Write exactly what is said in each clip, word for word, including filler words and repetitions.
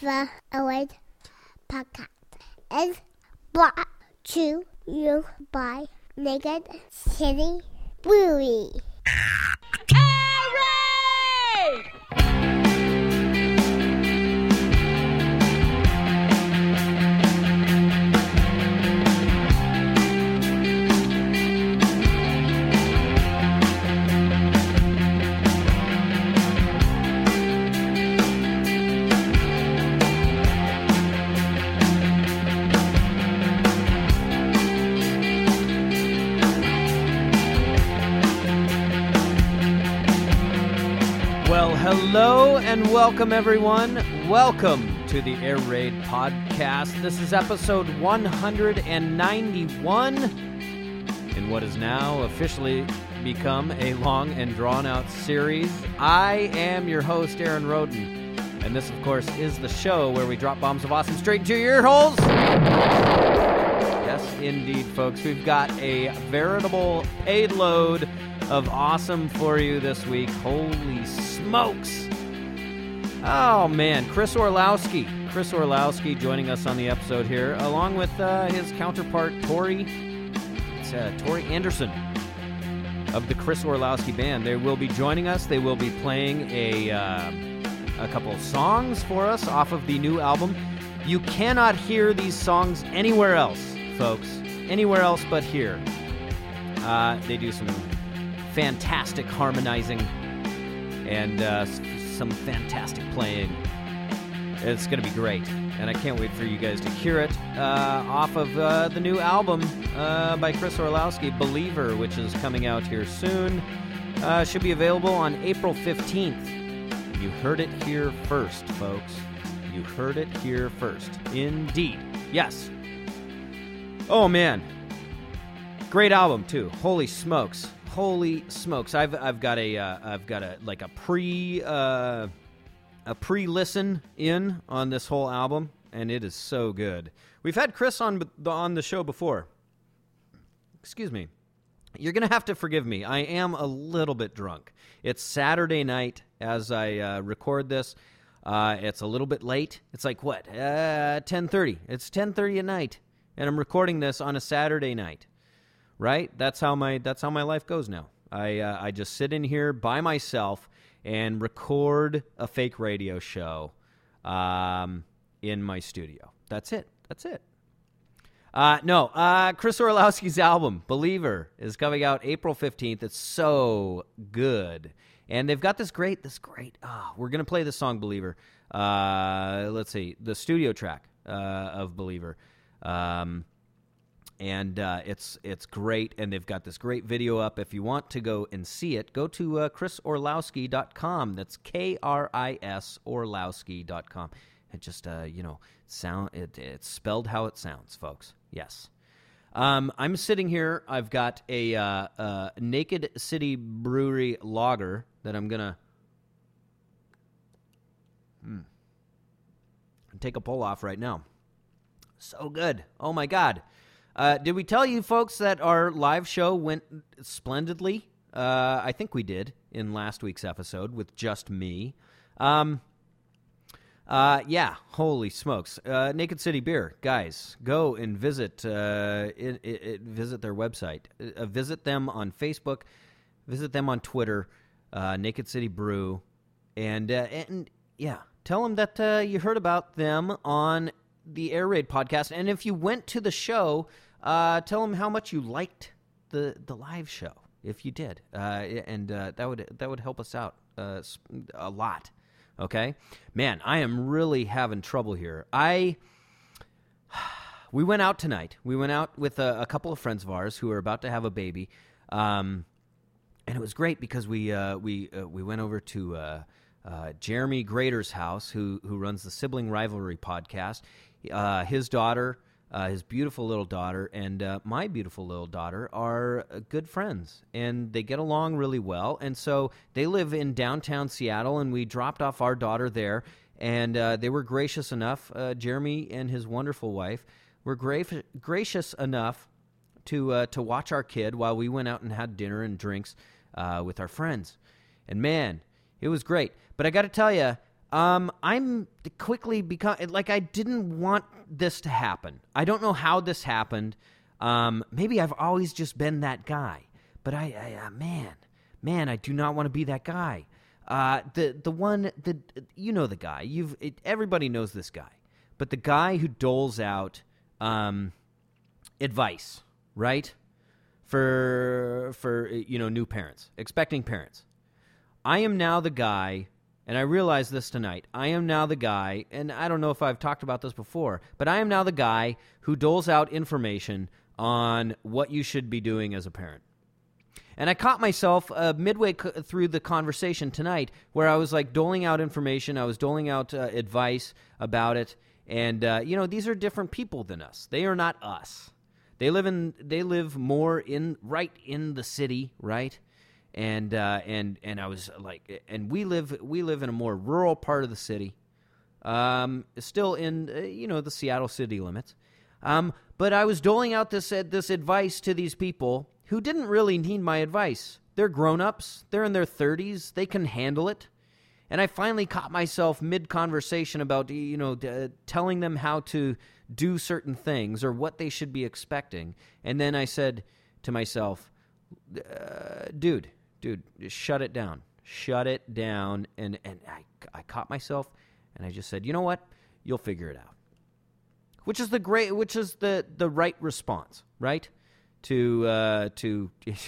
The Airraid Podcast is brought to you by Naked City Brewery. Airraid! Well, hello and welcome, everyone. Welcome to the Airraid Podcast. This is episode one hundred ninety-one in what has now officially become a long and drawn-out series. I am your host, Aaron Roden, and this, of course, is the show where we drop bombs of awesome straight into your ear holes. Yes, indeed, folks. We've got a veritable payload of awesome for you this week. Holy smokes. Oh, man. Chris Orlowski. Chris Orlowski joining us on the episode here, along with uh, his counterpart, Tori. It's uh, Tori Anderson of the Chris Orlowski Band. They will be joining us. They will be playing a, uh, a couple of songs for us off of the new album. You cannot hear these songs anywhere else, folks. Anywhere else but here. Uh, they do some fantastic harmonizing and uh, some fantastic playing. It's going to be great, and I can't wait for you guys to hear it uh, off of uh, the new album uh, by Chris Orlowski, Believer, which is coming out here soon. Uh, should be available on April fifteenth. You heard it here first, folks. You heard it here first. Indeed. Yes. Oh, man. Great album, too. Holy smokes. Holy smokes! I've I've got a uh, I've got a like a pre uh, a pre listen in on this whole album, and it is so good. We've had Chris on the on the show before. Excuse me. You're gonna have to forgive me. I am a little bit drunk. It's Saturday night as I uh, record this. Uh, it's a little bit late. It's like what? Uh, ten thirty. It's ten thirty at night, and I'm recording this on a Saturday night. Right? That's how my that's how my life goes now. I uh, I just sit in here by myself and record a fake radio show um, in my studio. That's it. That's it. Uh, no, uh, Chris Orlowski's album, Believer, is coming out April fifteenth. It's so good. And they've got this great, this great, oh, we're going to play the song Believer. Uh, let's see, the studio track uh, of Believer. Um And uh, it's it's great, and they've got this great video up. If you want to go and see it, go to uh, chris orlowski dot com. That's K R I S Orlowski dot com. It just, uh, you know, sound it, it's spelled how it sounds, folks. Yes. Um, I'm sitting here. I've got a uh, uh, Naked City Brewery lager that I'm going to mm, take a pull off right now. So good. Oh, my God. Uh, did we tell you, folks, that our live show went splendidly? Uh, I think we did in last week's episode with just me. Um, uh, yeah, holy smokes. Uh, Naked City Beer, guys, go and visit uh, it, it, it, visit their website. Uh, visit them on Facebook. Visit them on Twitter, uh, Naked City Brew. And, uh, and yeah, tell them that uh, you heard about them on the Airraid Podcast, and if you went to the show, uh, tell them how much you liked the the live show. If you did, uh, and uh, that would that would help us out uh, a lot. Okay, man, I am really having trouble here. I we went out tonight. We went out with a, a couple of friends of ours who are about to have a baby, um, and it was great because we uh, we uh, we went over to uh, uh, Jeremy Grader's house, who who runs the Sibling Rivalry podcast. Uh, his daughter, uh, his beautiful little daughter, and uh, my beautiful little daughter are uh, good friends, and they get along really well. And so they live in downtown Seattle, and we dropped off our daughter there, and uh, they were gracious enough, uh, Jeremy and his wonderful wife were gra- gracious enough to uh, to watch our kid while we went out and had dinner and drinks uh, with our friends. And man, it was great. But I got to tell you, Um, I'm quickly become like I didn't want this to happen. I don't know how this happened. Um, maybe I've always just been that guy. But I, I uh, man, man, I do not want to be that guy. Uh, the the one the you know the guy. You've it, everybody knows this guy. But the guy who doles out um, advice, right? For for you know new parents, expecting parents. I am now the guy. And I realized this tonight. I am now the guy, and I don't know if I've talked about this before, but I am now the guy who doles out information on what you should be doing as a parent. And I caught myself uh, midway c- through the conversation tonight where I was like doling out information. I was doling out uh, advice about it. And, uh, you know, these are different people than us. They are not us. They live in, they live more in, right in the city, right? And uh, and and I was like, and we live we live in a more rural part of the city, um, still in uh, you know the Seattle city limits. Um, but I was doling out this uh, this advice to these people who didn't really need my advice. They're grown-ups. They're in their thirties. They can handle it. And I finally caught myself mid-conversation about you know uh, telling them how to do certain things or what they should be expecting. And then I said to myself, uh, dude. Dude, just shut it down. Shut it down. And and I, I caught myself, and I just said, you know what? You'll figure it out. Which is the great, which is the, the right response, right? To uh, to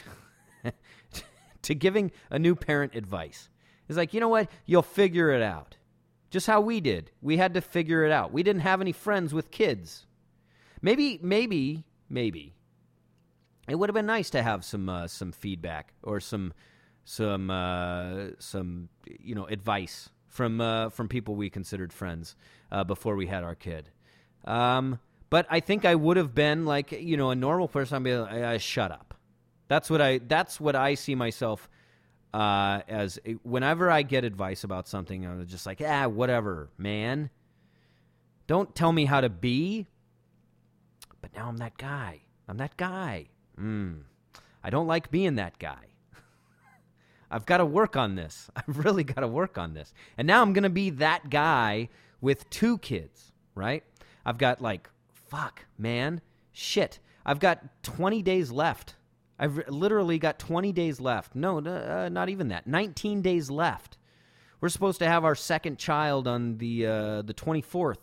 to giving a new parent advice. It's like, you know what? You'll figure it out. Just how we did. We had to figure it out. We didn't have any friends with kids. Maybe, maybe, maybe. It would have been nice to have some uh, some feedback or some some uh, some you know advice from uh, from people we considered friends uh, before we had our kid. Um, but I think I would have been like you know a normal person. I'd be like, uh, shut up. That's what I that's what I see myself uh, as. Whenever I get advice about something, I'm just like, ah, whatever, man. Don't tell me how to be. But now I'm that guy. I'm that guy. Mm, I don't like being that guy. I've got to work on this. I've really got to work on this. And now I'm going to be that guy with two kids, right? I've got like, fuck, man, shit. I've got twenty days left. I've literally got twenty days left. No, uh, not even that. nineteen days left. We're supposed to have our second child on the uh, the twenty-fourth.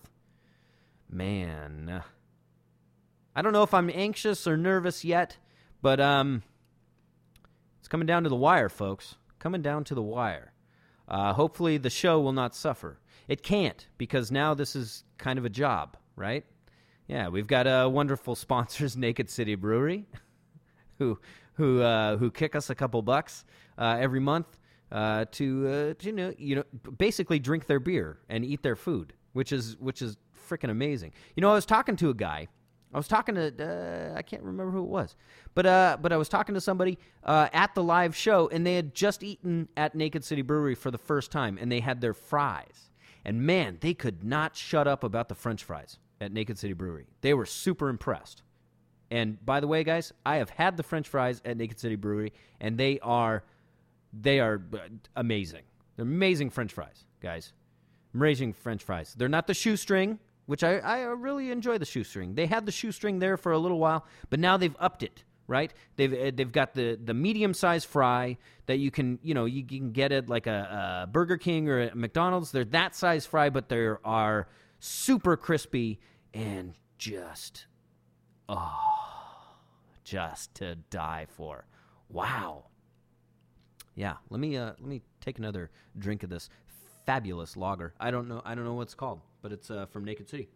Man, I don't know if I'm anxious or nervous yet, but um, it's coming down to the wire, folks. Coming down to the wire. Uh, hopefully the show will not suffer. It can't, because now this is kind of a job, right? Yeah, we've got uh, wonderful sponsors, Naked City Brewery, who who uh, who kick us a couple bucks uh, every month uh, to uh, to, you know you know basically drink their beer and eat their food, which is which is freaking amazing. You know, I was talking to a guy. I was talking to, uh, I can't remember who it was, but uh, but I was talking to somebody uh, at the live show, and they had just eaten at Naked City Brewery for the first time, and they had their fries. And man, they could not shut up about the French fries at Naked City Brewery. They were super impressed. And by the way, guys, I have had the French fries at Naked City Brewery, and they are, they are amazing. They're amazing French fries, guys. Amazing French fries. They're not the shoestring, which I, I really enjoy the shoestring. They had the shoestring there for a little while, but now they've upped it, right? They've they've got the, the medium-sized fry that you can, you know, you can get at like a, a Burger King or a McDonald's. They're that size fry, but they are super crispy and just, oh, just to die for. Wow. Yeah, let me uh, let me take another drink of this fabulous lager. I don't know I don't know what it's called, but it's uh, from Naked City.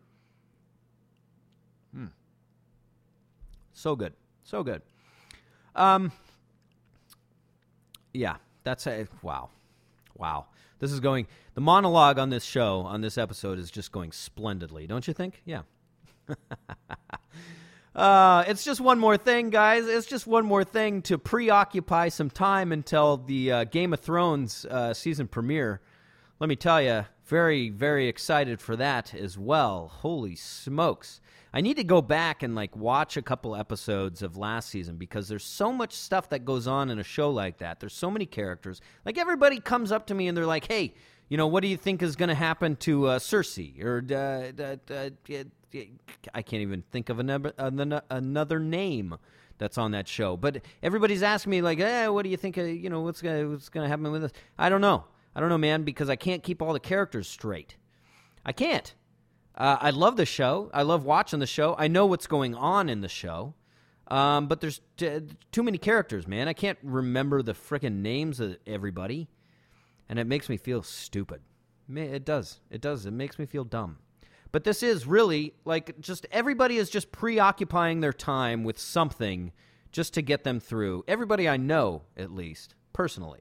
Hmm. So good. So good. Um Yeah, that's a wow. Wow. This is going the monologue on this show, on this episode is just going splendidly, don't you think? Yeah. Uh, it's just one more thing, guys. It's just one more thing to preoccupy some time until the uh, Game of Thrones uh, season premiere. Let me tell you, very, very excited for that as well. Holy smokes. I need to go back and like watch a couple episodes of last season because there's so much stuff that goes on in a show like that. There's so many characters. Like everybody comes up to me and they're like, hey, You know, what do you think is going to happen to uh, Cersei? Or uh, uh, uh, I can't even think of another another name that's on that show. But everybody's asking me, like, eh, what do you think? Uh, you know, what's going what's going to happen with this? I don't know. I don't know, man, because I can't keep all the characters straight. I can't. Uh, I love the show. I love watching the show. I know what's going on in the show. Um, but there's t- too many characters, man. I can't remember the frickin' names of everybody. And it makes me feel stupid. It does. It does. It makes me feel dumb. But this is really, like, just everybody is just preoccupying their time with something just to get them through. Everybody I know, at least, personally,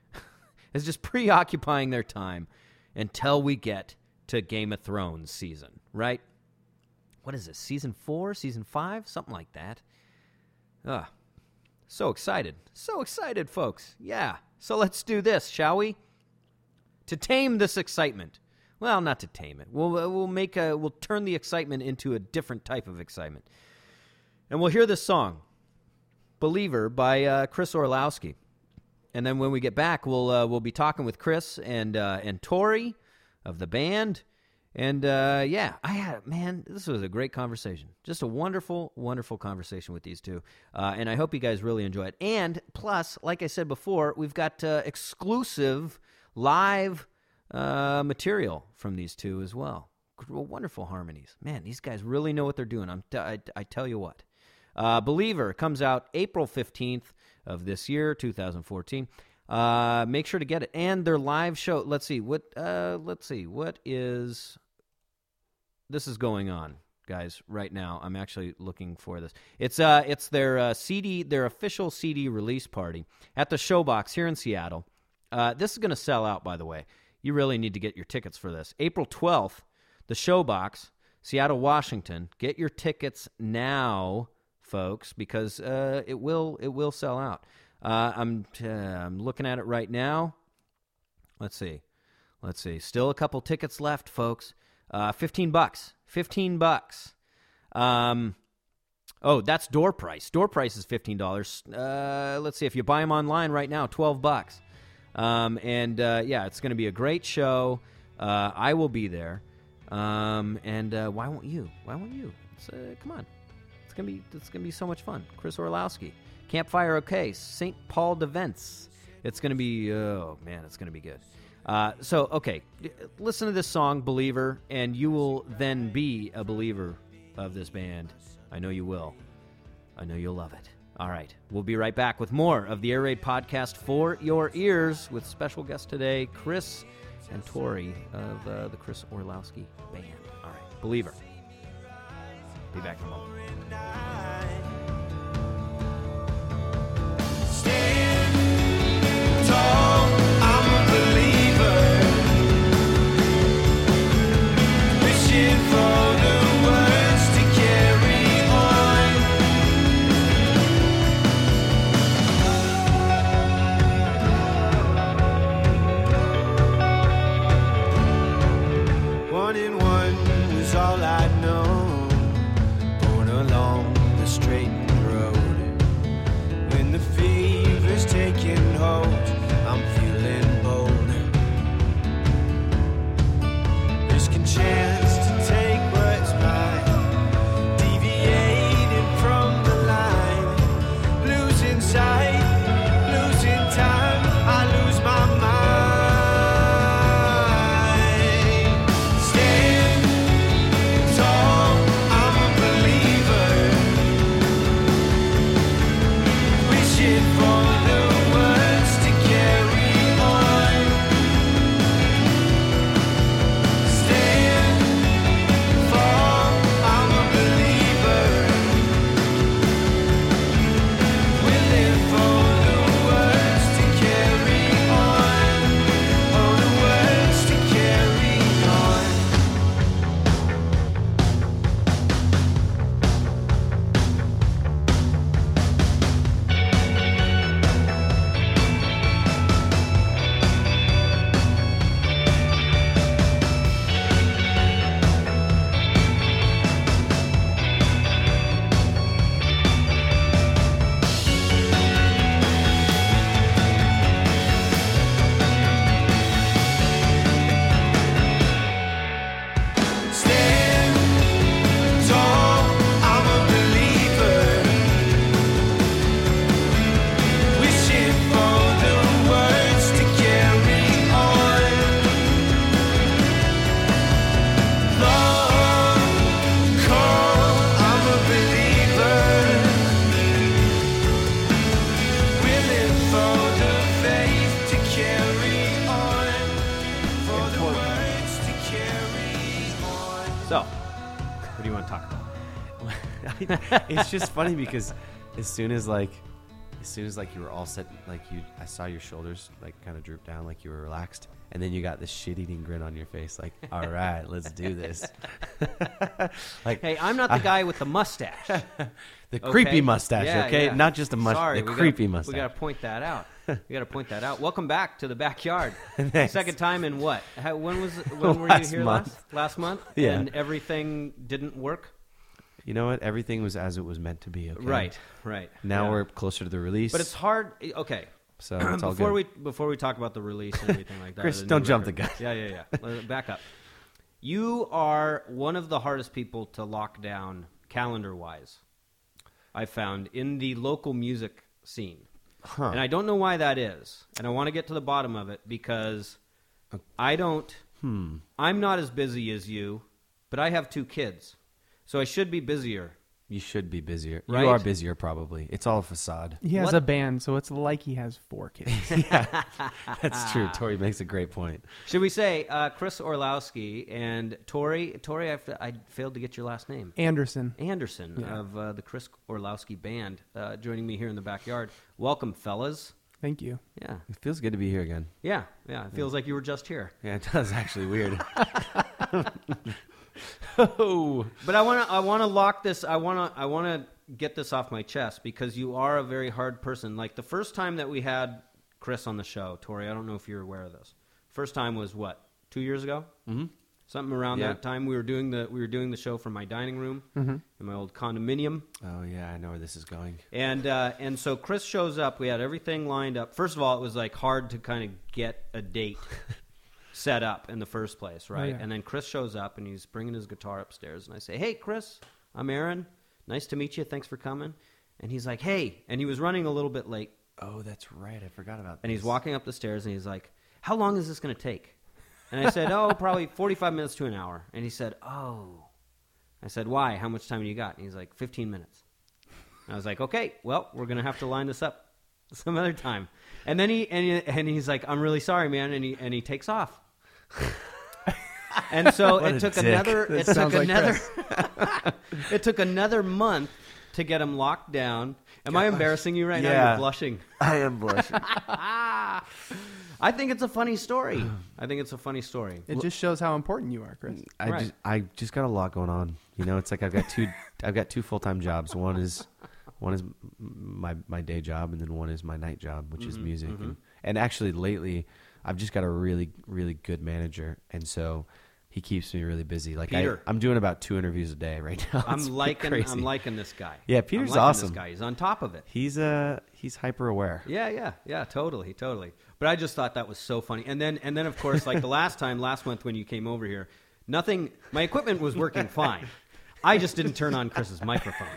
is just preoccupying their time until we get to Game of Thrones season, right? What is this, season four, season five? Something like that. Ugh. So excited. So excited, folks. Yeah. So let's do this, shall we? To tame this excitement. Well, not to tame it. We'll we'll make a we'll turn the excitement into a different type of excitement. And we'll hear this song, Believer by uh, Chris Orlowski. And then when we get back, we'll uh, we'll be talking with Chris and uh, and Tori of the band. And uh, yeah, I had man, this was a great conversation. Just a wonderful, wonderful conversation with these two. Uh, and I hope you guys really enjoy it. And plus, like I said before, we've got uh, exclusive live uh, material from these two as well. Wonderful harmonies. Man, these guys really know what they're doing. I'm t- I, I tell you what. Uh, Believer comes out April fifteenth of this year, two thousand fourteen. Uh, make sure to get it. And their live show, let's see, what, uh, let's see, what is, this is going on, guys, right now. I'm actually looking for this. It's, uh, it's their uh, C D, their official C D release party at the Showbox here in Seattle. Uh, this is going to sell out, by the way. You really need to get your tickets for this. April twelfth, the Showbox, Seattle, Washington. Get your tickets now, folks, because uh, it will it will sell out. Uh, I'm uh, I'm looking at it right now. Let's see, let's see. Still a couple tickets left, folks. Uh, fifteen bucks. Fifteen bucks. Um. Oh, that's door price. Door price is fifteen dollars. Uh, let's see. If you buy them online right now, twelve bucks. Um, and uh, yeah, it's going to be a great show. Uh, I will be there. Um, and uh, why won't you? Why won't you? It's, uh, come on. It's gonna be it's gonna be so much fun. Chris Orlowski, Campfire OK, Saint Paul de Vence. It's gonna be oh man, it's gonna be good. Uh, so okay, listen to this song, Believer, and you will then be a believer of this band. I know you will. I know you'll love it. All right, we'll be right back with more of the Air Raid podcast for your ears with special guest today, Chris and Tori of uh, the Chris Orlowski Band. All right, Believer. Be back in a moment. Stand tall, I'm a believer. Wishing for the words to carry on. One and one was all I'd known. Born along the straightened road. When the fever's taking hold, I'm feeling bold. Risking chance to take what's mine. Deviating from the line. Losing sight, losing time. I lose my mind. Stand tall, I'm a believer. Wishing for So, what do you want to talk about? It's just funny because as soon as like, as soon as like you were all set, like you, I saw your shoulders like kind of droop down, like you were relaxed, and then you got this shit-eating grin on your face, like, all right, let's do this. Like, Hey, I'm not the guy with the mustache. the creepy Okay? mustache, Yeah, okay? yeah. Not just a mustache, Sorry, the we creepy gotta, mustache. We got to point that out. We got to point that out. Welcome back to the backyard. Thanks. Second time in what? How, when was when were Last you here month. last? Last month. Yeah. And everything didn't work. You know what? Everything was as it was meant to be. Okay? Right. Right. Now Yeah. we're closer to the release. But it's hard. Okay. so it's all before good. we before we talk about the release and everything like that. Chris, the new don't jump the record. gun. Yeah, yeah, yeah. Let- Back up. You are one of the hardest people to lock down calendar-wise, I found, in the local music scene. Huh. And I don't know why that is. And I want to get to the bottom of it because I don't, Hmm. I'm not as busy as you, but I have two kids. So I should be busier. You should be busier. Right? You are busier, probably. It's all a facade. He has What- a band, so it's like he has four kids. That's true. Tori makes a great point. Should we say uh, Chris Orlowski and Tori? Tori, I, f- I failed to get your last name. Anderson. Anderson Yeah. of uh, the Chris Orlowski Band uh, joining me here in the backyard. Welcome, fellas. Thank you. Yeah, It feels good to be here again. yeah, yeah. It feels like you were just here. Yeah, it does actually. Weird. oh, But I want to, I want to lock this. I want to, I want to get this off my chest because you are a very hard person. Like the first time that we had Chris on the show, Tori. I don't know if you're aware of this. First time was what, two years ago? mm-hmm. Something around Yeah. that time. We were doing the, we were doing the show from my dining room Mm-hmm. in my old condominium. Oh yeah, I know where this is going. And uh, and so Chris shows up. We had everything lined up. First of all, it was like hard to kind of get a date set up in the first place, right? yeah. And then Chris shows up and he's bringing his guitar upstairs. And I say, "Hey, Chris, I'm Aaron. Nice to meet you. Thanks for coming." And he's like, "Hey," and he was running a little bit late. Oh, that's right. I forgot about. And he's this. walking up the stairs and he's like, "How long is this going to take?" And I said, "Oh, probably forty-five minutes to an hour." And he said, "Oh." I said, "Why? How much time do you got?" And he's like, fifteen minutes. And I was like, "Okay, well, we're going to have to line this up some other time." And then he and, he and he's like, "I'm really sorry, man." And he and he takes off. And so What it a took dick. another it That took sounds like another it took another month to get him locked down. Am I embarrassing you right now? Yeah. You're blushing. I am blushing. I think it's a funny story. I think it's a funny story. It just shows how important you are, Chris. I Right. just I just got a lot going on. You know, it's like I've got two I've got two full time jobs. One is one is my my day job, and then one is my night job, which is music. And, and actually, lately, I've just got a really really good manager, and so he keeps me really busy. Like I, Peter. I'm doing about two interviews a day right now. I'm It's liking crazy. I'm liking this guy. Yeah, I'm Peter's liking awesome. This guy, he's on top of it. He's uh he's hyper aware. Yeah, yeah, yeah, totally, totally. But I just thought that was so funny. And then and then of course, like the last time, last month when you came over here, nothing. My equipment was working fine. I just didn't turn on Chris's microphone.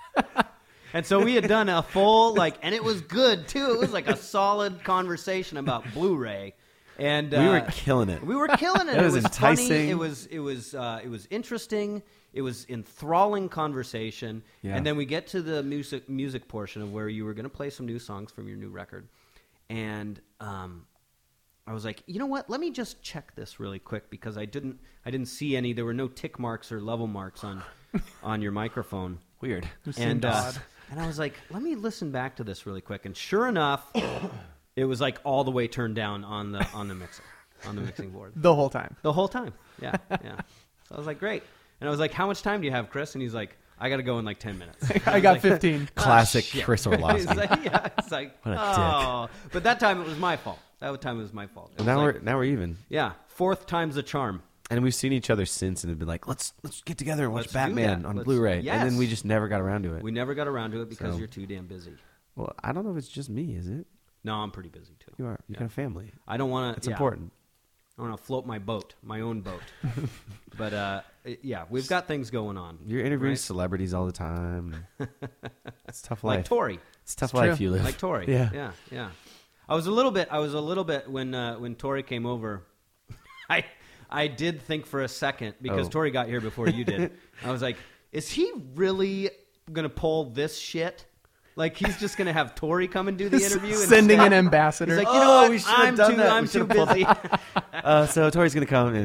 And so we had done a full like, and it was good too. It was like a solid conversation about Blu-ray. And uh, We were killing it. We were killing it. It was funny. enticing. It was it was uh, it was interesting. It was enthralling conversation. Yeah. And then we get to the music music portion of where you were going to play some new songs from your new record. And um, I was like, you know what? Let me just check this really quick because I didn't I didn't see any. There were no tick marks or level marks on on your microphone. Weird. Just And seemed uh, odd. and I was like, let me listen back to this really quick. And sure enough, it was like all the way turned down on the on the mixer on the mixing board. The whole time. The whole time. Yeah, yeah. So I was like, great. And I was like, how much time do you have, Chris? And he's like, I got to go in like ten minutes. I got fifteen. Classic shit. Chris He's Orlowski. like, yeah, it's like, What a oh. But that time it was my fault. That time it was my fault. It And was now like, we're now we're even. yeah, fourth time's the charm. And we've seen each other since and have been like, let's let's get together and watch Let's do Batman that. on Let's- Blu-ray. yes. And then we just never got around to it. We never got around to it because So- you're too damn busy. Well, I don't know if it's just me, is it? No, I'm pretty busy too. You are. You Yeah. got a family. I don't want to. It's important. I want to float my boat, my own boat. But uh, it- yeah, we've got things going on. You're interviewing right? celebrities all the time. It's a tough like life. Tori. It's a tough It's life true. you live. Like Tori. Yeah. yeah, yeah. I was a little bit. I was a little bit when uh, when Tori came over. I I did think for a second because Oh. Tori got here before you did. I was like, is he really gonna pull this shit? Like he's just gonna have Tori come and do the interview? Sending instead? an ambassador. He's like, you Oh, know what? we should have I'm done too. that. I'm We too should have pulled busy. Uh, so Tori's gonna come and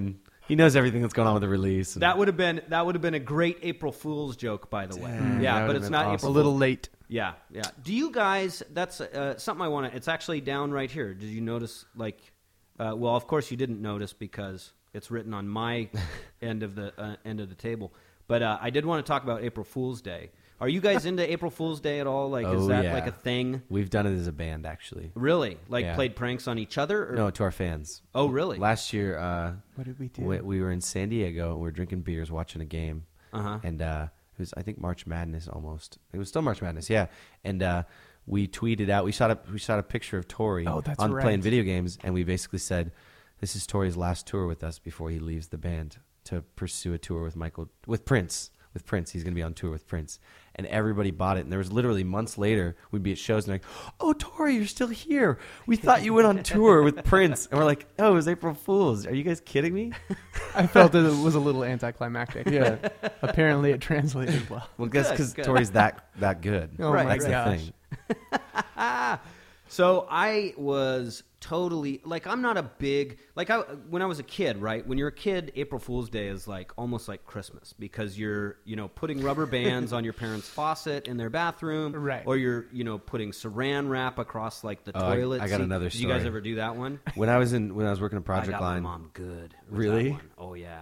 He knows everything that's going on with the release. and- That would have been that would have been a great April Fool's joke, by the way. Damn, yeah, that but would've it's been not awesome. A April little Fool's. late. Yeah, yeah. Do you guys? That's uh, something I want to. It's actually down right here. Did you notice? Like, uh, well, of course you didn't notice because it's written on my end of the uh, end of the table. But uh, I did want to talk about April Fool's Day. Are you guys into April Fool's Day at all? Like, is Oh, that yeah. like a thing? We've done it as a band, actually. Really? Like, Yeah. played pranks on each other? Or? No, to our fans. Oh, really? Last year, uh, What did we do? we, we were in San Diego. And we were drinking beers, watching a game. Uh-huh. And uh, it was, I think, March Madness almost. It was still March Madness, yeah. And uh, we tweeted out. We shot a we shot a picture of Tori Oh, that's on right. playing video games, and we basically said, "This is Tori's last tour with us before he leaves the band to pursue a tour with Michael with Prince." With Prince, he's going to be on tour with Prince, and everybody bought it. And there was literally months later, we'd be at shows and they're like, "Oh, Tori, you're still here. We thought you went on tour with Prince." And we're like, "Oh, it was April Fool's. Are you guys kidding me?" I felt that it was a little anticlimactic. Yeah. Apparently, it translated well. Well, guess Good, because good. Tori's that that good. Oh Right, my That's gosh! the thing. So I was totally like I'm not a big like I when I was a kid, right? When you're a kid, April Fool's Day is like almost like Christmas because you're you know putting rubber bands on your parents' faucet in their bathroom, Right. Or you're you know putting Saran wrap across like the Oh, I- toilet. I got seat. another Did you guys story. ever do that one? When I was in when I was working at I Project got Line, my mom good. with Really? that one. Oh yeah.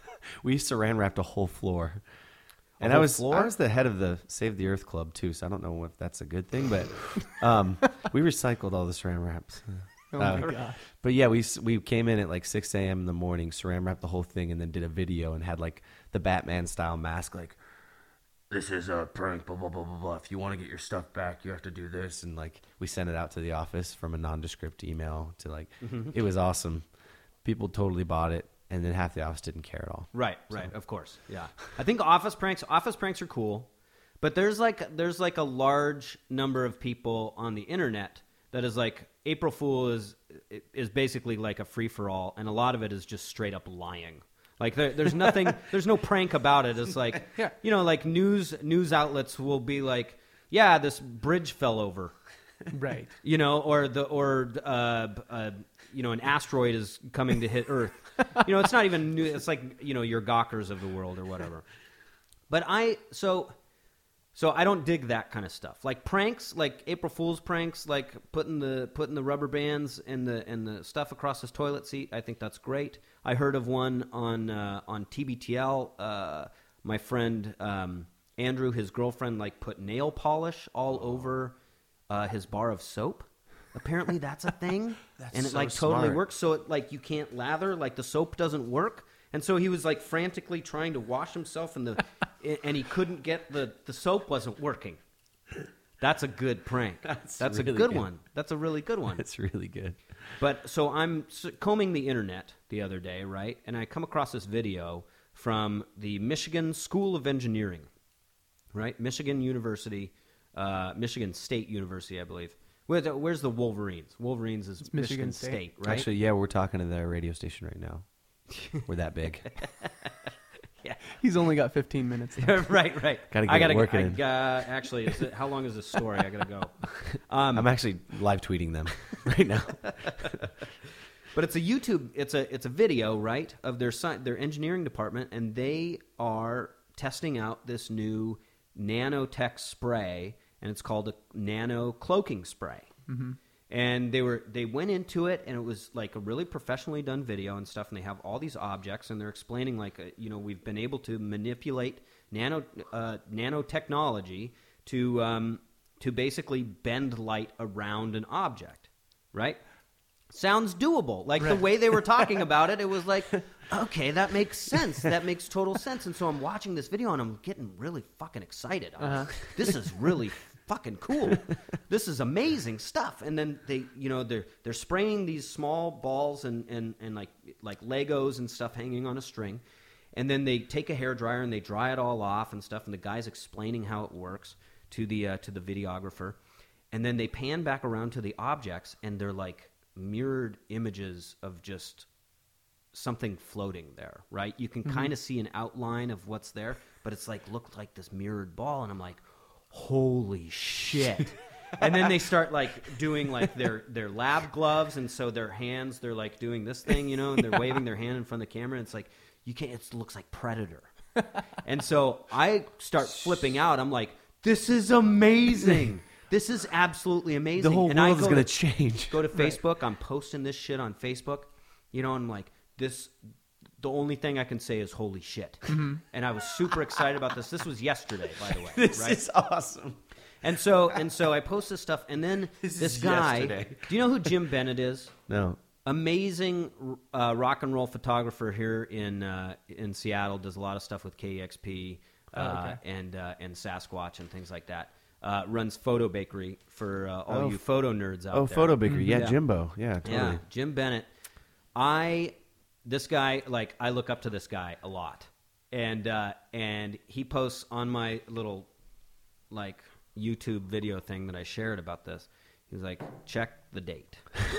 we saran wrapped a whole floor. A And whole I was floor? I was the head of the Save the Earth Club too, so I don't know if that's a good thing, but um, we recycled all the saran wraps. Oh Uh, my gosh! But yeah, we s- we came in at like six a.m. in the morning, saran wrapped the whole thing, and then did a video and had like the Batman style mask, like this is a prank, blah blah blah blah blah. If you want to get your stuff back, you have to do this, and like we sent it out to the office from a nondescript email to like it was awesome. People totally bought it, and then half the office didn't care at all. Right, right, of course. Yeah. I think office pranks office pranks are cool, but there's like there's like a large number of people on the internet that is like April Fool is is basically like a free for all, and a lot of it is just straight up lying. Like there, there's nothing there's no prank about it. It's like Yeah. you know, like news news outlets will be like, yeah, this bridge fell over. Right. You know, or the or uh, uh, you know, an asteroid is coming to hit Earth. You know, it's not even new. It's like you know, your Gawkers of the world or whatever. But I so so I don't dig that kind of stuff. Like pranks, like April Fool's pranks, like putting the putting the rubber bands and the and the stuff across his toilet seat. I think that's great. I heard of one on uh, on T B T L. Uh, my friend um, Andrew, his girlfriend, like put nail polish all over uh, his bar of soap. Apparently that's a thing. That's and it so like totally smart. works. So it like you can't lather, like the soap doesn't work. And so he was like frantically trying to wash himself in the and he couldn't get the the soap wasn't working. That's a good prank. That's That's, really a good, good. one. That's a really good one. It's really good. But so I'm s- combing the internet the other day, right? And I come across this video from the Michigan School of Engineering, right? Michigan University, uh, Michigan State University, I believe. Where's the, where's the Wolverines? Wolverines is It's Michigan Michigan State. State, right? Actually, yeah, we're talking to the radio station right now. We're that big. He's only got fifteen minutes left. right, right. Gotta get I gotta working I, in. Uh, actually, is it, how long is this story? I gotta go. Um, I'm actually live tweeting them right now. But it's a YouTube. It's a it's a video, right, of their sci- their engineering department, and they are testing out this new nanotech spray, and it's called a nano cloaking spray. Mm-hmm. And they were they went into it, and it was like a really professionally done video and stuff. And they have all these objects, and they're explaining like, uh, you know, we've been able to manipulate nano uh, nanotechnology to um, to basically bend light around an object, right? Sounds doable. Like the way they were talking about it, it was like, okay, that makes sense. That makes total sense. And so I'm watching this video and I'm getting really fucking excited. I'm like, this is really fucking cool. This is amazing stuff. And then they, you know, they're they're spraying these small balls and and, and like like Legos and stuff hanging on a string. And then they take a hairdryer and they dry it all off and stuff. And the guy's explaining how it works to the uh, to the videographer. And then they pan back around to the objects and they're like mirrored images of just something floating there, right? You can kind of see an outline of what's there, but it's like looked like this mirrored ball, and I'm like, holy shit. and then they start like doing like their their lab gloves, and so their hands they're like doing this thing, you know, and they're yeah. waving their hand in front of the camera. And it's like you can't. It looks like Predator. And so I start flipping out. I'm like, this is amazing. This is absolutely amazing. The whole and world I is going to change. Go to Facebook. Right. I'm posting this shit on Facebook. You know, I'm like, this, the only thing I can say is holy shit. Mm-hmm. And I was super excited about this. This was yesterday, by the way. This right? is awesome. And so and so I post this stuff, and then this, this guy, yesterday. Do you know who Jim Bennett is? No. Amazing uh, rock and roll photographer here in uh, in Seattle. Does a lot of stuff with K E X P uh, oh, okay. and uh, and Sasquatch and things like that. Uh, runs Photo Bakery for uh, all oh, you photo nerds out oh, there. Oh, Photo Bakery, mm-hmm. yeah, yeah, Jimbo, yeah, totally. Yeah, Jim Bennett. I this guy like I look up to this guy a lot, and uh, and he posts on my little like YouTube video thing that I shared about this. He was like, check the date.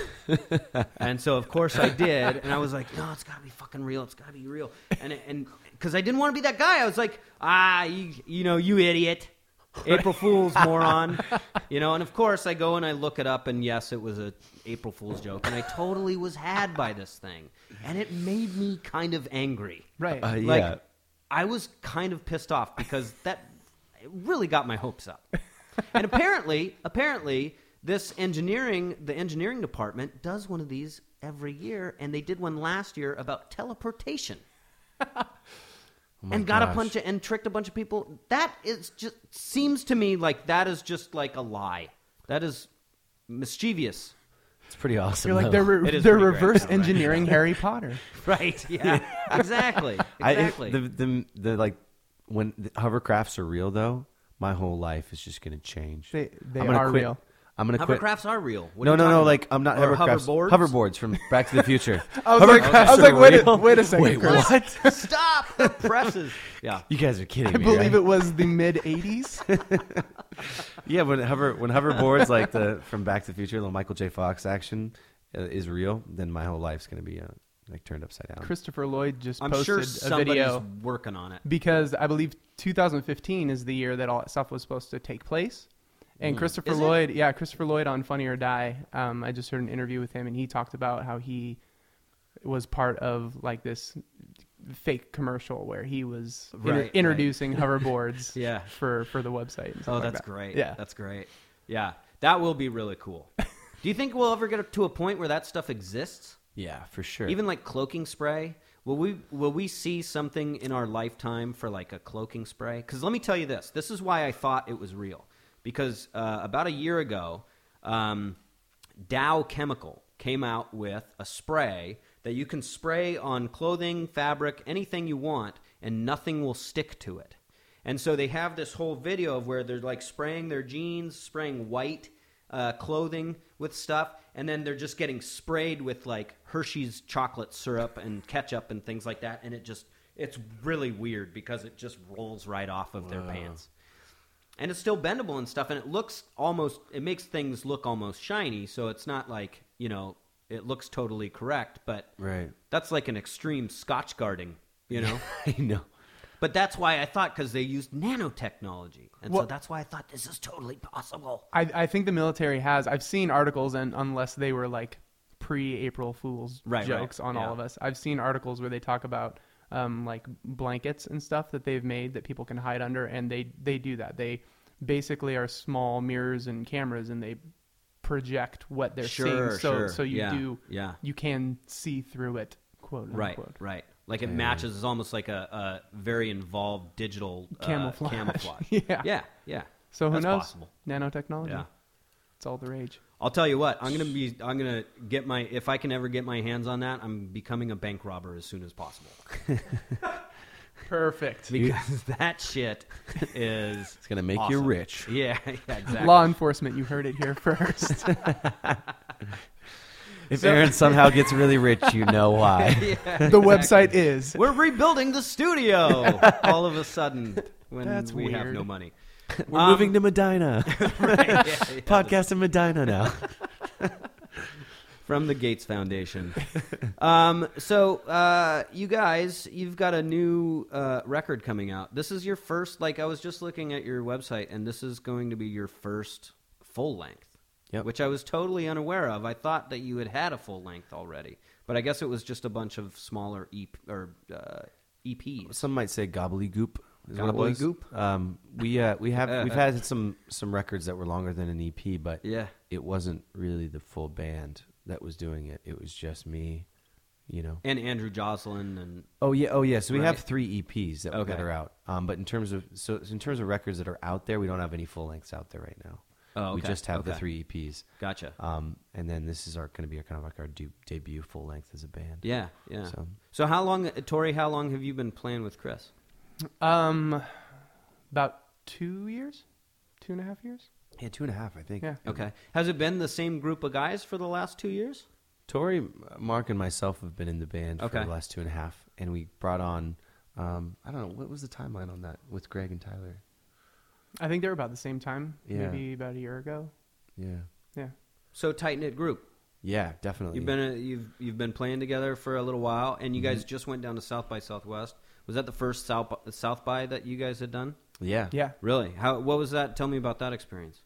And so, of course, I did. And I was like, no, it's got to be fucking real. It's got to be real. And and because I didn't want to be that guy. I was like, ah, you, you know, you idiot. April Fool's moron. You know, and of course, I go and I look it up. And yes, it was a April Fool's joke. And I totally was had by this thing. And it made me kind of angry. Right. Uh, like, yeah. I was kind of pissed off because that it really got my hopes up. And apparently, apparently... This engineering, the engineering department does one of these every year, and they did one last year about teleportation, oh and got gosh. a bunch of and tricked a bunch of people. That is just seems to me like that is just like a lie. That is mischievous. It's pretty awesome. You're like though. they're re- they're reverse great, engineering right? Harry Potter, right? Yeah, exactly, exactly. I, the, the the like when the hovercrafts are real though, my whole life is just going to change. They they are quit. real. I'm gonna quit. Hovercrafts are real. What no, are you no, no. about? Like I'm not or hovercrafts. Hoverboards. Hoverboards from Back to the Future. I was like, I was like, wait, a, wait a second. Wait, Chris. what? Stop the presses. Yeah, you guys are kidding I me. believe right? it was the mid eighties. Yeah, when hover when hoverboards like the from Back to the Future, the Michael J. Fox action uh, is real, then my whole life's gonna be uh, like turned upside down. Christopher Lloyd just I'm posted sure a somebody's video working on it because I believe two thousand fifteen is the year that all that stuff was supposed to take place. And Christopher Is Lloyd, it? yeah, Christopher Lloyd on Funny or Die. Um, I just heard an interview with him, and he talked about how he was part of like this fake commercial where he was inter- Right, introducing hoverboards, Yeah. for for the website. And stuff Oh, like that's that. great. Yeah, That's great. Yeah. That will be really cool. Do you think we'll ever get to a point where that stuff exists? Yeah, for sure. Even like cloaking spray? Will we will we see something in our lifetime for like a cloaking spray? Because let me tell you this. This is why I thought it was real. Because uh, about a year ago, um, Dow Chemical came out with a spray that you can spray on clothing, fabric, anything you want, and nothing will stick to it. And so they have this whole video of where they're like spraying their jeans, spraying white uh, clothing with stuff, and then they're just getting sprayed with like Hershey's chocolate syrup and ketchup and things like that, and it just it's really weird because it just rolls right off of their Wow. pants. And it's still bendable and stuff, and it looks almost, it makes things look almost shiny, so it's not like, you know, it looks totally correct, but right. that's like an extreme Scotch guarding, you know? I know. But that's why I thought, because they used nanotechnology, and Well- so that's why I thought this is totally possible. I, I think the military has. I've seen articles, and unless they were like pre-April Fool's Right, jokes right. on Yeah. all of us, I've seen articles where they talk about um, like blankets and stuff that they've made that people can hide under, and they they do that. They basically are small mirrors and cameras, and they project what they're Sure, seeing. So sure. so you Yeah, do yeah. you can see through it, quote Right, unquote. right. Like it Yeah. matches, it's almost like a, a very involved digital uh, Camouflage. camouflage. Yeah. Yeah, yeah. So who That's knows? possible. Nanotechnology. Yeah. It's all the rage. I'll tell you what, I'm gonna be, I'm gonna get my, if I can ever get my hands on that, I'm becoming a bank robber as soon as possible. Perfect. Because that shit is It's gonna make awesome. you rich. Yeah, yeah, exactly. Law enforcement, you heard it here first. If Aaron somehow gets really rich, you know why. Yeah, The website is. we're rebuilding the studio all of a sudden when That's we have weird. no money. We're Um, moving to Medina. Right, yeah, yeah. Podcast in Medina now. From the Gates Foundation. um, so, uh, you guys, you've got a new uh, record coming out. This is your first, like, I was just looking at your website, and this is going to be your first full length, Yep. which I was totally unaware of. I thought that you had had a full length already, but I guess it was just a bunch of smaller E P, or uh, E Ps. Some might say gobbledygook. Is what it was. Gobbledygook? Um, we uh, we have we've had some some records that were longer than an E P, but Yeah. it wasn't really the full band that was doing it. It was just me, you know. And Andrew Jocelyn and Oh yeah, oh yeah. So we Right. have three E Ps that, Okay. that are out. Um, but in terms of so in terms of records that are out there, we don't have any full lengths out there right now. Oh, We okay, just have the okay. three E Ps. Gotcha. Um, and then this is our going to be our, kind of like our de- debut full length as a band. Yeah, yeah. So, So how long, Tori? How long have you been playing with Chris? Um, about two years, two and a half years. yeah, two and a half, I think. Yeah. Okay. Has it been the same group of guys for the last two years? Tori, Mark, and myself have been in the band Okay. for the last two and a half, and we brought on. Um, I don't know what was the timeline on that with Greg and Tyler. I think they were about the same time, Yeah. maybe about a year ago. Yeah, Yeah. So tight knit group. yeah, definitely. You've been a, you've you've been playing together for a little while, and you guys just went down to South by Southwest. Was that the first South South by that you guys had done? yeah, Yeah. Really? How? What was that? Tell me about that experience.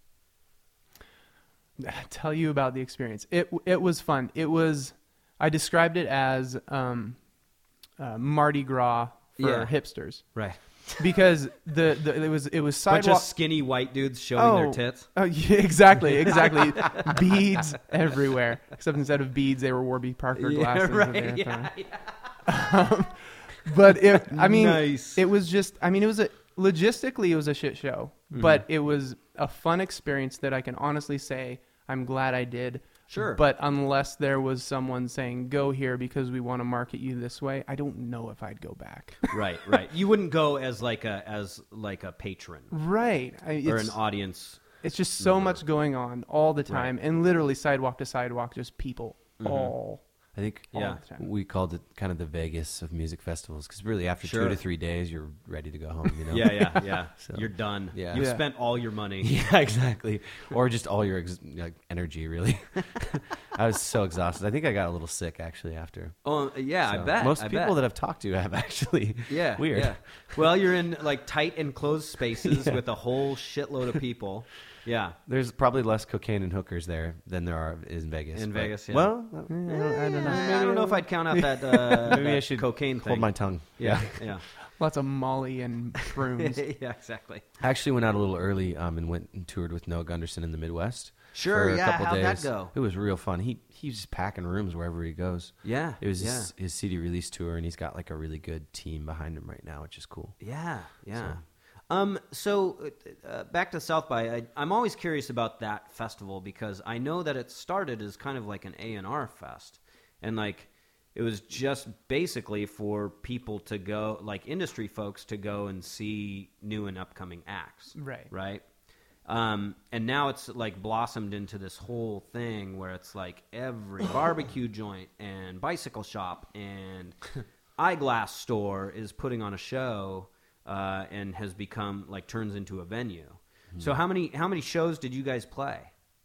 Tell you about the experience. It it was fun. It was. I described it as um, uh, Mardi Gras for Yeah. hipsters Right. because the, the it was it was Bunch sidewalk. of skinny white dudes showing Oh. their tits. Oh, yeah, exactly, exactly. Beads everywhere. Except instead of beads, they were Warby Parker glasses. that they had Yeah, on. yeah. But it, I mean, Nice. it was just. I mean, it was a logistically, it was a shit show, Mm-hmm. but it was a fun experience that I can honestly say I'm glad I did. Sure. But unless there was someone saying go here because we want to market you this way, I don't know if I'd go back. Right, right. You wouldn't go as like a as like a patron Right. I, or it's, an audience. it's just so much going on all the time, and literally sidewalk to sidewalk, just people all. I think all Yeah. the time. we called it kind of the Vegas of music festivals because really after Sure. two to three days you're ready to go home. You know. Yeah, yeah, yeah. So, You're done. yeah. You've Yeah. spent all your money. Yeah, exactly. Or just all your ex- like energy, really. I was so exhausted. I think I got a little sick actually after. Oh, yeah, I So, bet. Most I people bet. that I've talked to have actually. Yeah, Weird. Yeah. Well, you're in like tight enclosed spaces Yeah. with a whole shitload of people. Yeah. There's probably less cocaine and hookers there than there are in Vegas. In but- Vegas, yeah. Well, I don't, I don't know. I don't know if I'd count out that uh, Maybe I that should cocaine thing. hold my tongue. Yeah, yeah. Lots of Molly and shrooms. yeah, exactly. I actually went out a little early um, and went and toured with Noah Gunderson in the Midwest. Sure, for a yeah, couple how'd that days. go? It was real fun. He he's just packing rooms wherever he goes. Yeah. It was yeah. his, his C D release tour, and he's got like a really good team behind him right now, which is cool. Yeah, yeah. So- Um, so uh, back to South by, I, I'm always curious about that festival because I know that it started as kind of like an A and R fest, and like it was just basically for people to go, like industry folks to go and see new and upcoming acts, Right. Right. Um, and now it's like blossomed into this whole thing where it's like every barbecue joint and bicycle shop and eyeglass store is putting on a show, uh, and has become like turns into a venue. So how many how many shows did you guys play?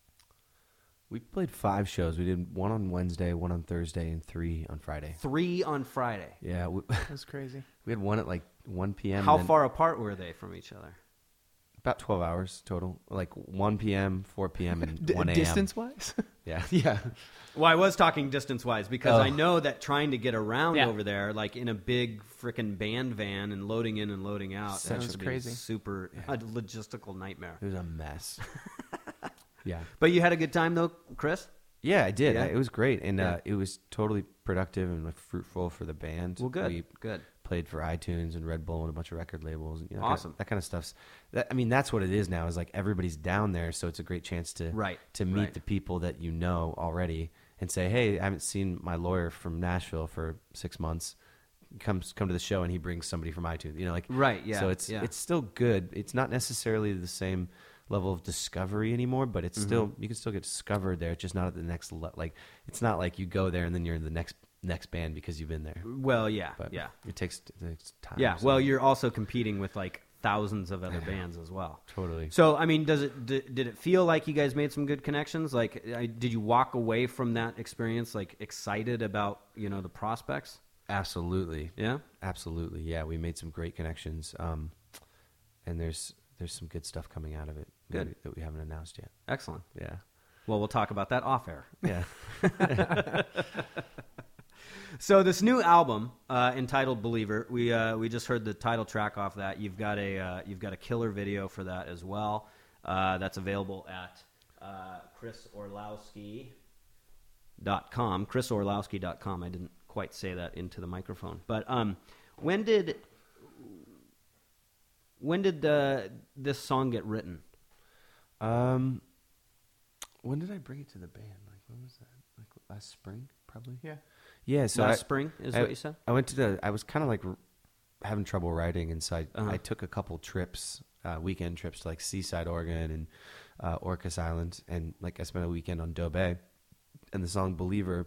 We played five shows. We did one on Wednesday, one on Thursday, and three on Friday. Three on Friday. Yeah, we, That was crazy. we had one at like one p.m. How and then far apart were they from each other? About twelve hours total. Like one p.m., four p.m., and D- one a.m. distance-wise? Yeah, yeah. Well, I was talking distance-wise because Oh. I know that trying to get around Yeah. over there, like in a big freaking band van and loading in and loading out, That that was would be crazy. super a logistical nightmare. It was a mess. yeah. But you had a good time though, Chris? Yeah, I did. Yeah? I, it was great, and Yeah. uh, it was totally productive and like, fruitful for the band. Well, good, We good. played for iTunes and Red Bull and a bunch of record labels. And, you know, Awesome. That, that kind of stuff's. That, I mean, that's what it is now. Is like everybody's down there, so it's a great chance to Right, to meet right. the people that you know already and say, "Hey, I haven't seen my lawyer from Nashville for six months. Come come to the show," and he brings somebody from iTunes. You know, like Right, yeah, So it's yeah. it's still good. It's not necessarily the same level of discovery anymore, but it's Mm-hmm. still you can still get discovered there. It's just not at the next le- like it's not like you go there and then you're in the next next band because you've been there. Well, yeah, But yeah, it takes, it takes time. yeah. so- Well, you're also competing with like thousands of other bands as well. totally. So, I mean, does it did, did it feel like you guys made some good connections? Like, I, did you walk away from that experience like excited about you know the prospects? Absolutely. Yeah. Absolutely. Yeah, we made some great connections. Um, and there's there's some good stuff coming out of it. Good. that we, that we haven't announced yet. Excellent. Yeah, Well, we'll talk about that off air. yeah. So this new album uh, entitled "Believer," we uh, we just heard the title track off that. You've got a uh, you've got a killer video for that as well. Uh, that's available at uh, chris orlowski dot com. chris orlowski dot com. I didn't quite say that into the microphone, but um, when did when did uh, this song get written? Um, when did I bring it to the band? Like when was that? Like last spring, probably. Yeah. Yeah. So Last I, spring is I- what you said. I went to the. I was kind of like r- having trouble writing, and so I, Uh-huh. I took a couple trips, uh, weekend trips to like Seaside, Oregon, and uh, Orcas Island, and like I spent a weekend on Doe Bay, and the song "Believer"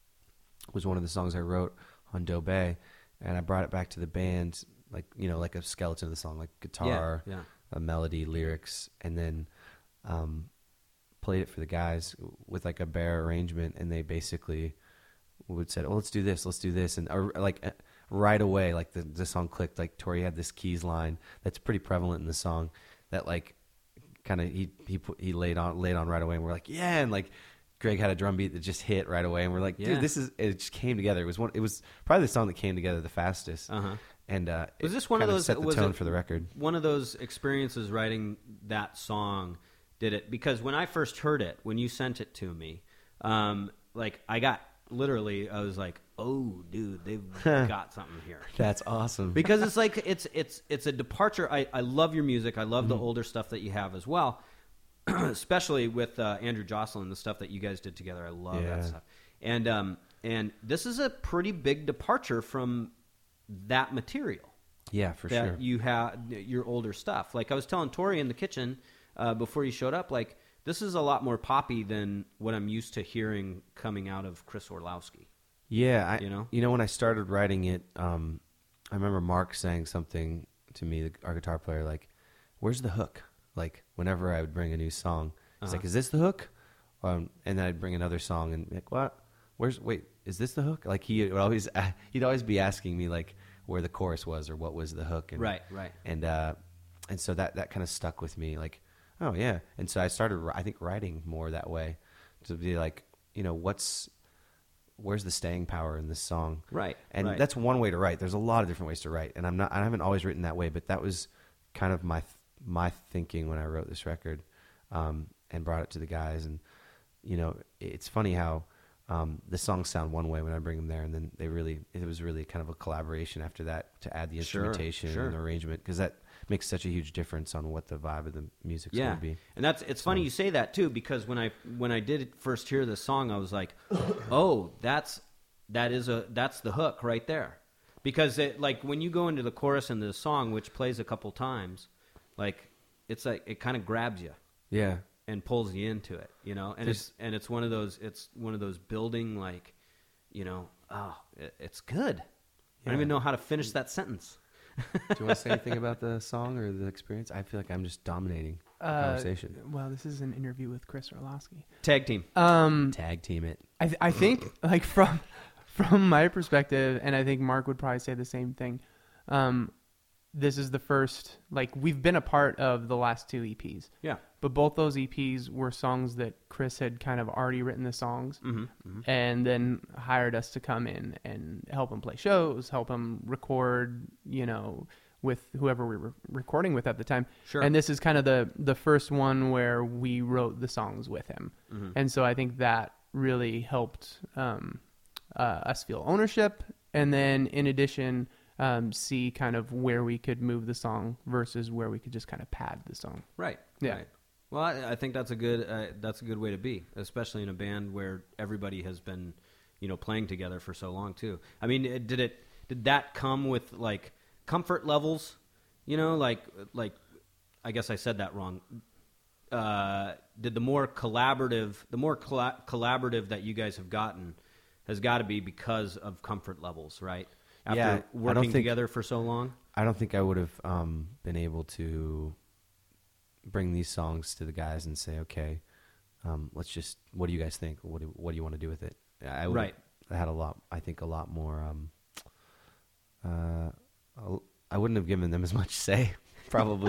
was one of the songs I wrote on Doe Bay, and I brought it back to the band, like you know, like a skeleton of the song, like guitar, Yeah, yeah. a melody, lyrics, and then um, played it for the guys with like a bare arrangement, and they basically would said, "Oh, let's do this, let's do this," and or, like uh, right away, like the the song clicked. Like Tori had this keys line that's pretty prevalent in the song that like kind of he he put, he laid on laid on right away, and we're like, yeah, and like Greg had a drum beat that just hit right away, and we're like, dude, Yeah. this is it just came together. It was one. It was probably the song that came together the fastest. Uh-huh. And uh, Was it this one of kinda those- set the was tone it- for the record? One of those experiences writing that song did it, because when I first heard it, when you sent it to me, um, like I got literally, I was like, oh, dude, they've got something here. That's awesome. Because it's like it's it's it's a departure. I, I love your music. I love Mm-hmm. the older stuff that you have as well, especially with uh, Andrew Jocelyn, the stuff that you guys did together. I love Yeah. that stuff. And um and this is a pretty big departure from that material yeah, for that sure. you have your older stuff. Like I was telling Tori in the kitchen uh, before you showed up, like this is a lot more poppy than what I'm used to hearing coming out of Chris Orlowski. Yeah, I, You know? you know, when I started writing it, um, I remember Mark saying something to me, the, our guitar player, like, "Where's the hook?" Like, whenever I would bring a new song, he's Uh-huh. like, "Is this the hook?" Um, and then I'd bring another song and be like, "What? Where's? Wait, is this the hook?" Like he would always, he'd always be asking me like where the chorus was or what was the hook. And, Right, right. And uh, and so that that kind of stuck with me, like, oh yeah. And so I started, I think, writing more that way, to be like, you know, what's where's the staying power in this song? Right, And right. that's one way to write. There's a lot of different ways to write, and I'm not. I haven't always written that way, but that was kind of my my thinking when I wrote this record, um, and brought it to the guys. And you know, it's funny how um, the songs sound one way when I bring them there, and then they really. It was really kind of a collaboration after that to add the Sure, instrumentation sure. and the arrangement, because that makes such a huge difference on what the vibe of the music's Yeah, going to be. and that's it's funny you say that too, because when I when I did first hear this song, I was like, oh, that's that is a that's the hook right there, because it, like when you go into the chorus in this song, which plays a couple times, like it's like it kind of grabs you Yeah, and pulls you into it, you know, and There's- it's and it's one of those it's one of those building, like, you know, oh, it, it's good. I don't Yeah. even know how to finish that sentence. Do you want to say anything about the song or the experience? I feel like I'm just dominating the Uh, conversation. Well, this is an interview with Chris Orlowski. Tag team. Um, Tag team it. I th- I think like from from my perspective, and I think Mark would probably say the same thing. Um, this is the first, like, we've been a part of the last two E Ps, Yeah. but both those E Ps were songs that Chris had kind of already written the songs, Mm-hmm. mm-hmm. and then hired us to come in and help him play shows, help him record, you know, with whoever we were recording with at the time. Sure. And this is kind of the the first one where we wrote the songs with him. Mm-hmm. And so I think that really helped um, uh, us feel ownership. And then in addition, um, see kind of where we could move the song versus where we could just kind of pad the song. Right. Yeah. Right. Well, I, I think that's a good uh, that's a good way to be, especially in a band where everybody has been, you know, playing together for so long too. I mean, it, did it did that come with like comfort levels? You know, like like I guess I said that wrong. Uh, did the more collaborative, the more colla- collaborative that you guys have gotten, has got to be because of comfort levels, right? After Yeah, I don't working think- together for so long. I don't think I would have um, been able to bring these songs to the guys and say, okay, um, let's just, what do you guys think? What do, what do you want to do with it? I would Right. have had a lot, I think a lot more, um, uh, I wouldn't have given them as much say probably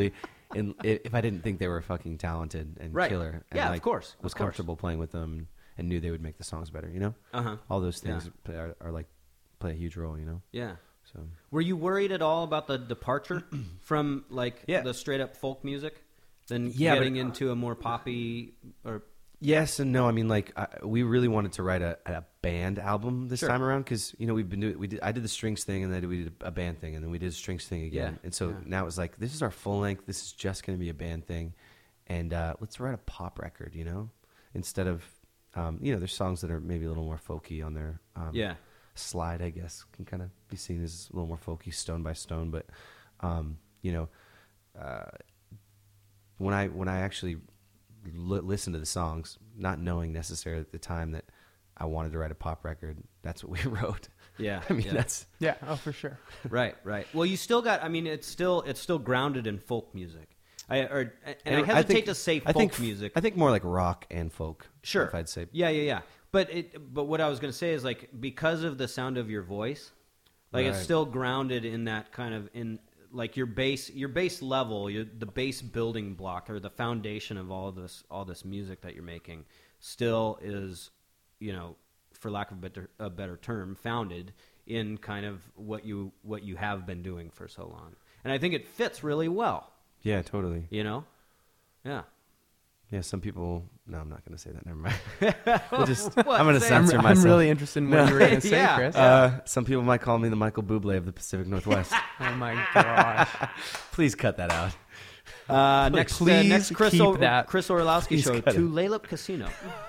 and if I didn't think they were fucking talented and Right. killer, and Yeah, of like, course, of was course. comfortable playing with them and knew they would make the songs better. You know, Uh-huh. all those things Yeah. play, are, are like play a huge role. You know, Yeah. so Were you worried at all about the departure from like Yeah. the straight up folk music, then Yeah, but- getting into a more poppy or yes and no. I mean, like I, we really wanted to write a, a band album this Sure. time around because you know we've been doing. We did, I did the strings thing and then we did a band thing and then we did a strings thing again. Yeah. And so Yeah. now it's like this is our full length. This is just going to be a band thing, and uh, let's write a pop record. You know, instead of um, you know, there's songs that are maybe a little more folky on there. Um, yeah. Slide, I guess, can kind of be seen as a little more folky, Stone by Stone. But um, you know, uh, when I when I actually li- listened to the songs, not knowing necessarily at the time that I wanted to write a pop record, that's what we wrote. Yeah. I mean, yeah. that's Yeah, oh, for sure. Right, right. Well, you still got. I mean, it's still it's still grounded in folk music. I or and I And I hesitate think- to say I folk think music. I think more like rock and folk. Sure, if I'd say. Yeah, yeah, yeah. But it. But what I was going to say is like because of the sound of your voice, like it's Right. still grounded in that kind of in like your base your base level, your, the base building block or the foundation of all this all this music that you're making still is, you know, for lack of a better a better term, founded in kind of what you what you have been doing for so long. And I think it fits really well, Yeah, totally. you know? Yeah. Yeah, some people. No, I'm not going to say that. Never mind. We'll just. I'm going to Say it. I'm, censor I'm myself. really interested in what you were going to say, Yeah. Chris. Uh, some people might call me the Michael Bublé of the Pacific Northwest. Oh my gosh. Please cut that out. Uh, next, uh, please next Chris, keep o- that. Chris Orlowski Please show cut to it. Laylup Casino.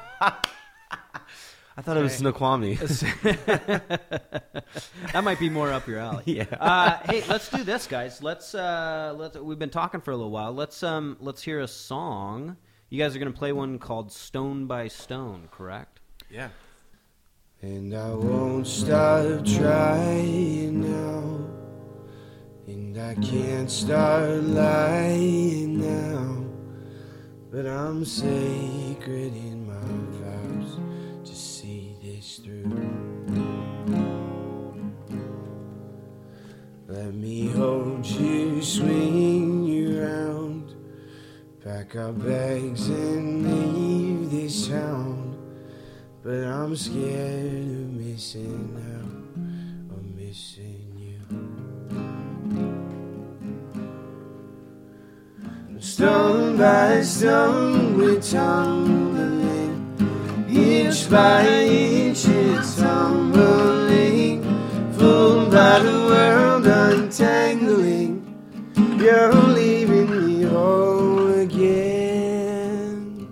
I thought it was Snoqualmie. That might be more up your alley. Yeah. Uh, hey, let's do this, guys. Let's uh, let's. We've been talking for a little while. Let's um, let's hear a song. You guys are gonna play one called "Stone by Stone," correct? Yeah. And I won't stop trying now. And I can't start lying now. But I'm sacred in my vows to see this through. Let me hold you, swing you round. Pack our bags and leave this town. But I'm scared of missing out, or missing you. Stone by stone we're tumbling, inch by inch it's tumbling, fooled by the world untangling. You're leaving me whole again.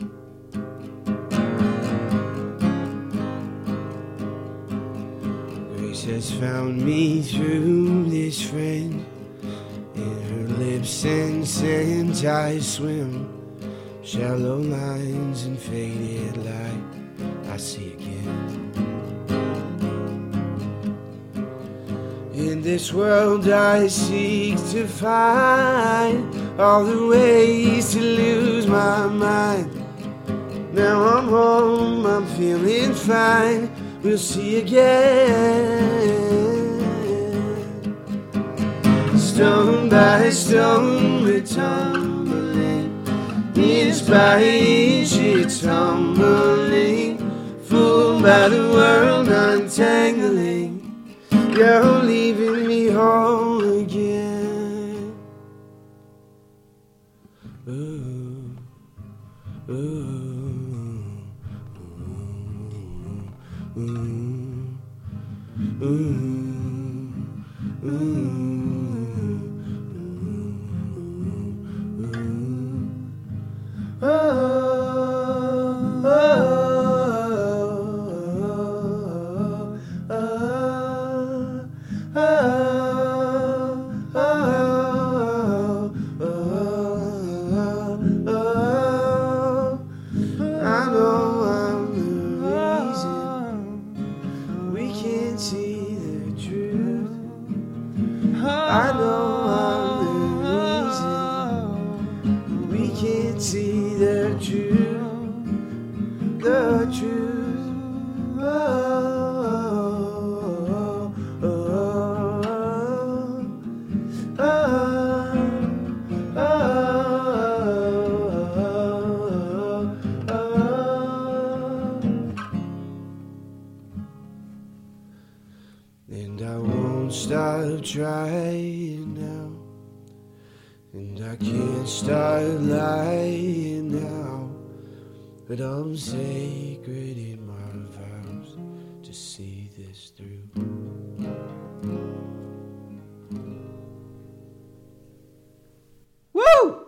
Grace has found me through this friend. In her lips and scent I swim, shallow lines and faded light I see again. In this world I seek to find all the ways to lose my mind. Now I'm home, I'm feeling fine, we'll see again. Stone by stone we're tumbling, inch by inch it's tumbling, fooled by the world untangling. You're leaving me whole again. Ooh, ooh, ooh, ooh, ooh, ooh. Oh, oh, oh, oh, oh, oh. I know I'm the reason we can't see the truth. And I can't start lying now, but I'm sacred in my vows to see this through. Woo!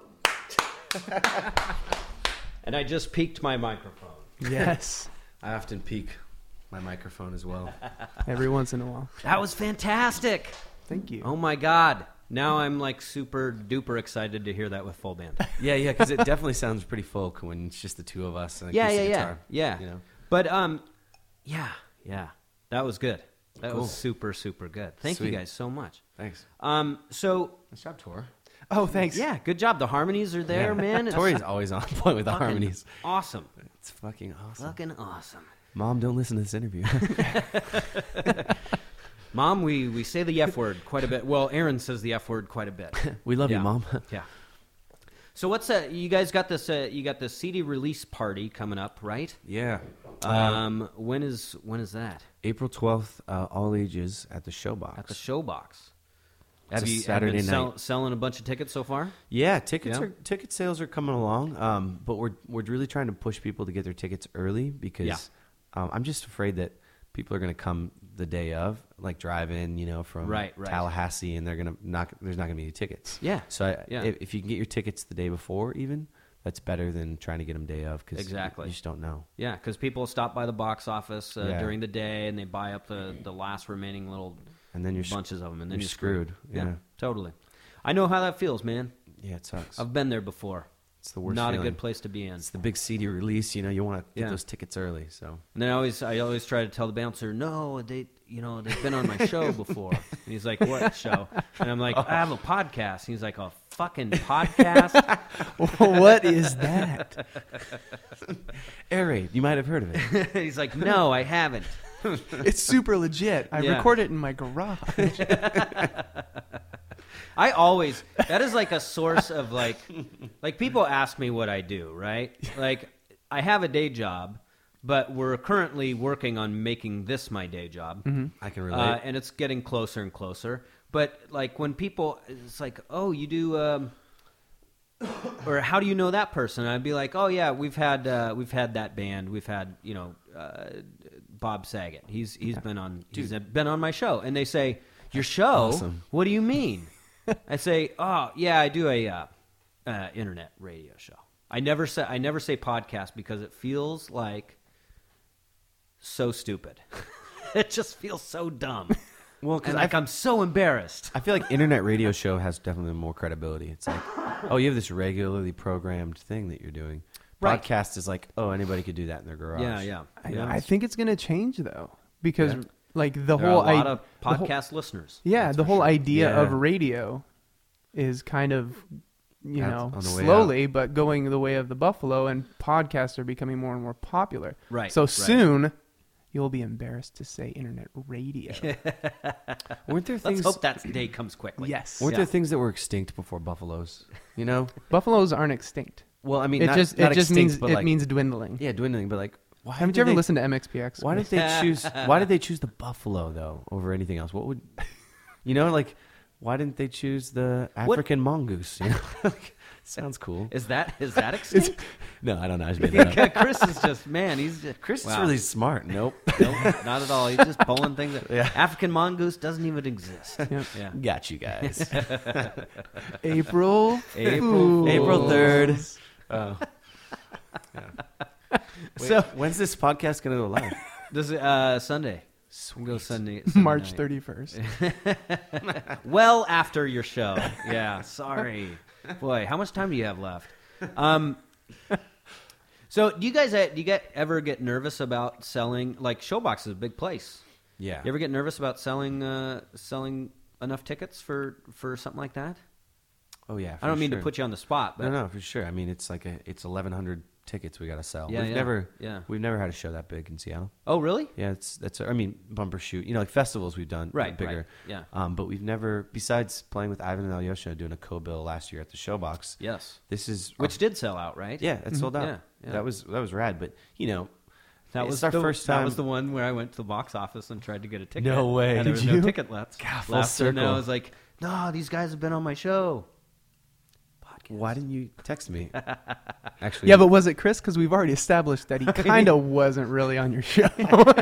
And I just peaked my microphone. Yes. I often peek my microphone as well. Every once in a while. That was fantastic. Thank you. Oh my God. Now I'm like super duper excited to hear that with full band. Yeah, yeah, because it definitely sounds pretty folk when it's just the two of us. And Yeah, yeah, acoustic yeah. guitar, Yeah. You know? But um yeah, yeah. That was good. That Cool. was super, super good. Thank Sweet. you guys so much. Thanks. Um so Nice job, Tor. Oh, thanks. yeah, good job. The harmonies are there, Yeah. man. It's Tori's always on point with the fucking harmonies. Awesome. It's fucking awesome. Fucking awesome. Mom, don't listen to this interview. Mom, we, we say the F word quite a bit. Well, Aaron says the F word quite a bit. We love Yeah. you, Mom. Yeah. So what's uh you guys got this uh, you got the C D release party coming up, right? Yeah. Um when is when is that? April twelfth, uh, all ages at the Showbox. At the Showbox. It's Have a you have Saturday been sell, night. selling a bunch of tickets so far? Yeah, tickets Yeah. are ticket sales are coming along, um, but we're we're really trying to push people to get their tickets early because Yeah. um, I'm just afraid that people are going to come the day of, like drive in, you know, from Right, right. Tallahassee, and they're gonna not there's not going to be any tickets. Yeah, So I, yeah. if, if you can get your tickets the day before, even that's better than trying to get them day of because Exactly. you just don't know. Yeah, because people stop by the box office uh, Yeah. during the day and they buy up the, the last remaining little And then you're s- bunches of them, and then you're you're screwed. screwed. Yeah. Yeah. totally. I know how that feels, man. Yeah, it sucks. I've been there before. It's the worst. Not feeling. a good place to be in. It's the big C D release. You know, you want to get Yeah. those tickets early. So And then I always, I always try to tell the bouncer, no, they, you know, they've been on my show before. And he's like, what show? And I'm like, I have a podcast. And he's like, a fucking podcast? What is that? Air Raid, you might have heard of it. He's like, no, I haven't. It's super legit. I Yeah. record it in my garage. I always, that is like a source of like, like people ask me what I do, right? Like, I have a day job, but we're currently working on making this my day job. I can relate. Uh, and it's getting closer and closer. But like when people, it's like, oh, you do, um, or how do you know that person? And I'd be like, oh yeah, we've had uh, we've had that band, we've had you know uh, Bob Saget. He's he's been on he's been on my show, and they say your show. Awesome. What do you mean? I say, oh yeah, I do a uh, uh, internet radio show. I never say I never say podcast because it feels like so stupid. It just feels so dumb. well, because And I like I'm so embarrassed. I feel like internet radio show has definitely more credibility. It's like, oh, you have this regularly programmed thing that you're doing. Right. Podcast is like, oh, anybody could do that in their garage. Yeah, yeah. I, yeah. I think it's going to change though, because Yeah. like the There whole are a lot I- of the whole- podcast listeners. yeah, That's the for whole sure. idea Yeah. of radio is kind of you That's know on the way slowly but going the way of the buffalo, and podcasts are becoming more and more popular. Right, So right. soon you'll be embarrassed to say internet radio. Weren't there Let's things? hope that day comes quickly. Yes. Weren't Yeah. there things that were extinct before buffaloes? You know? Buffaloes aren't extinct. Well, I mean, It not, just not it just extinct, means but it like, means dwindling. yeah, dwindling. But like, why Haven't did you ever they- listened to M X P X? Why did they choose? Why did they choose the buffalo though over anything else? What would, you know, like, why didn't they choose the African mongoose? You know, like, sounds cool. Is that is that extinct? No, I don't know. I just made that up. Chris is just man. He's just, Chris wow. is really smart. Nope. Nope, not at all. He's just pulling things. That, Yeah. African mongoose doesn't even exist. Yep. Yeah. Got you guys. April April Fools. April third. Oh. So When's this podcast gonna go live? this is uh, Sunday. We'll go Sunday. Sunday March night. thirty-first. Well after your show. Yeah. Sorry. Boy, how much time do you have left? Um. So do you guys uh, do you get ever get nervous about selling? Like Showbox is a big place. Yeah. You ever get nervous about selling uh, selling enough tickets for, for something like that? Oh yeah. I don't for mean sure. to put you on the spot, but No, no, for sure. I mean, it's like a it's eleven hundred tickets we got to sell. Yeah, we've yeah, never yeah. we've never had a show that big in Seattle. Oh, really? Yeah, it's that's I mean bumper shoot. You know, like festivals we've done Right, bigger. right, yeah. Um, but we've never besides playing with Ivan and Alyosha doing a co-bill last year at the Showbox. Yes. This is Which did sell out, right? yeah, it sold out. Yeah, yeah. That was that was rad. But you know, That it's was our the, first That time. was the one where I went to the box office and tried to get a ticket. No way. And there Did was you? no ticket left. God, full left. And I circle. was like, no, these guys have been on my show. podcast. Why didn't you text me? Actually, Yeah, but was it Chris? Because we've already established that he kind of wasn't really on your show.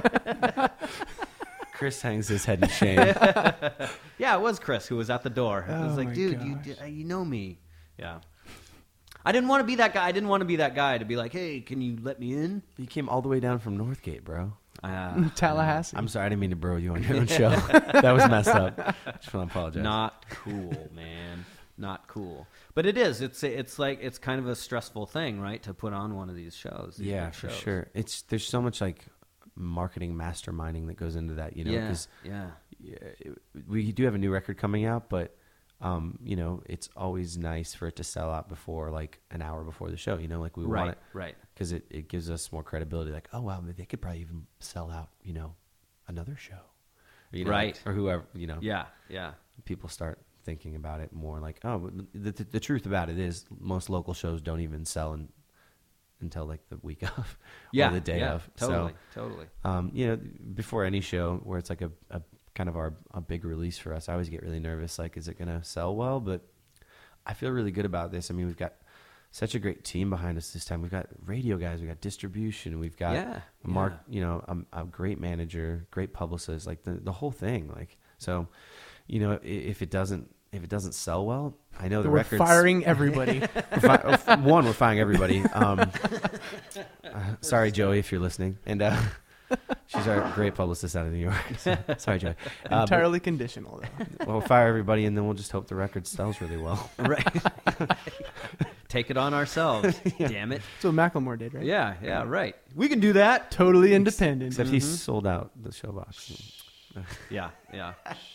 Chris hangs his head in shame. Yeah, it was Chris who was at the door. It was Oh like, my dude, you gosh. di- you know me. Yeah. I didn't want to be that guy. I didn't want to be that guy to be like, hey, can you let me in? You came all the way down from Northgate, bro. Uh, Tallahassee. I'm sorry, I didn't mean to bro you on your own show. That was messed up. Just want to apologize. not cool, man. Not cool. But it is. It's it's like it's kind of a stressful thing, right? To put on one of these shows. These Yeah, big for shows. sure. It's there's so much like marketing masterminding that goes into that, you know, Yeah. because Yeah. we do have a new record coming out, but um, you know, it's always nice for it to sell out before like an hour before the show. You know, like we Right. want it Right. because it, it gives us more credibility. Like, oh wow, they could probably even sell out, you know, another show, you know, Right. or whoever, you know. Yeah. Yeah. People start thinking about it more. Like, oh, the, the, the truth about it is most local shows don't even sell in, until like the week of, Yeah. or the day yeah, of. Totally. So, Totally. um, you know, before any show where it's like a, a kind of our a big release for us, I always get really nervous. Like, is it going to sell well? But I feel really good about this. I mean, we've got such a great team behind us this time. We've got radio guys, we've got distribution, we've got Yeah, Mark, yeah. you know, a, a great manager, great publicist, like the the whole thing. Like, so, you know, i- if it doesn't if it doesn't sell well, I know the We're record's firing everybody. we're fi- uh, one, we're firing everybody. Um, uh, sorry, Joey, if you're listening. And uh, she's our great publicist out of New York. So, sorry, Joey. Uh, but- Entirely conditional, though. well, we'll fire everybody, and then we'll just hope the record sells really well. Right. Take it on ourselves. Damn it. That's what Macklemore did, right? Yeah. Yeah. Right. We can do that. Totally independent. Except he sold out the showbox. Yeah. Yeah.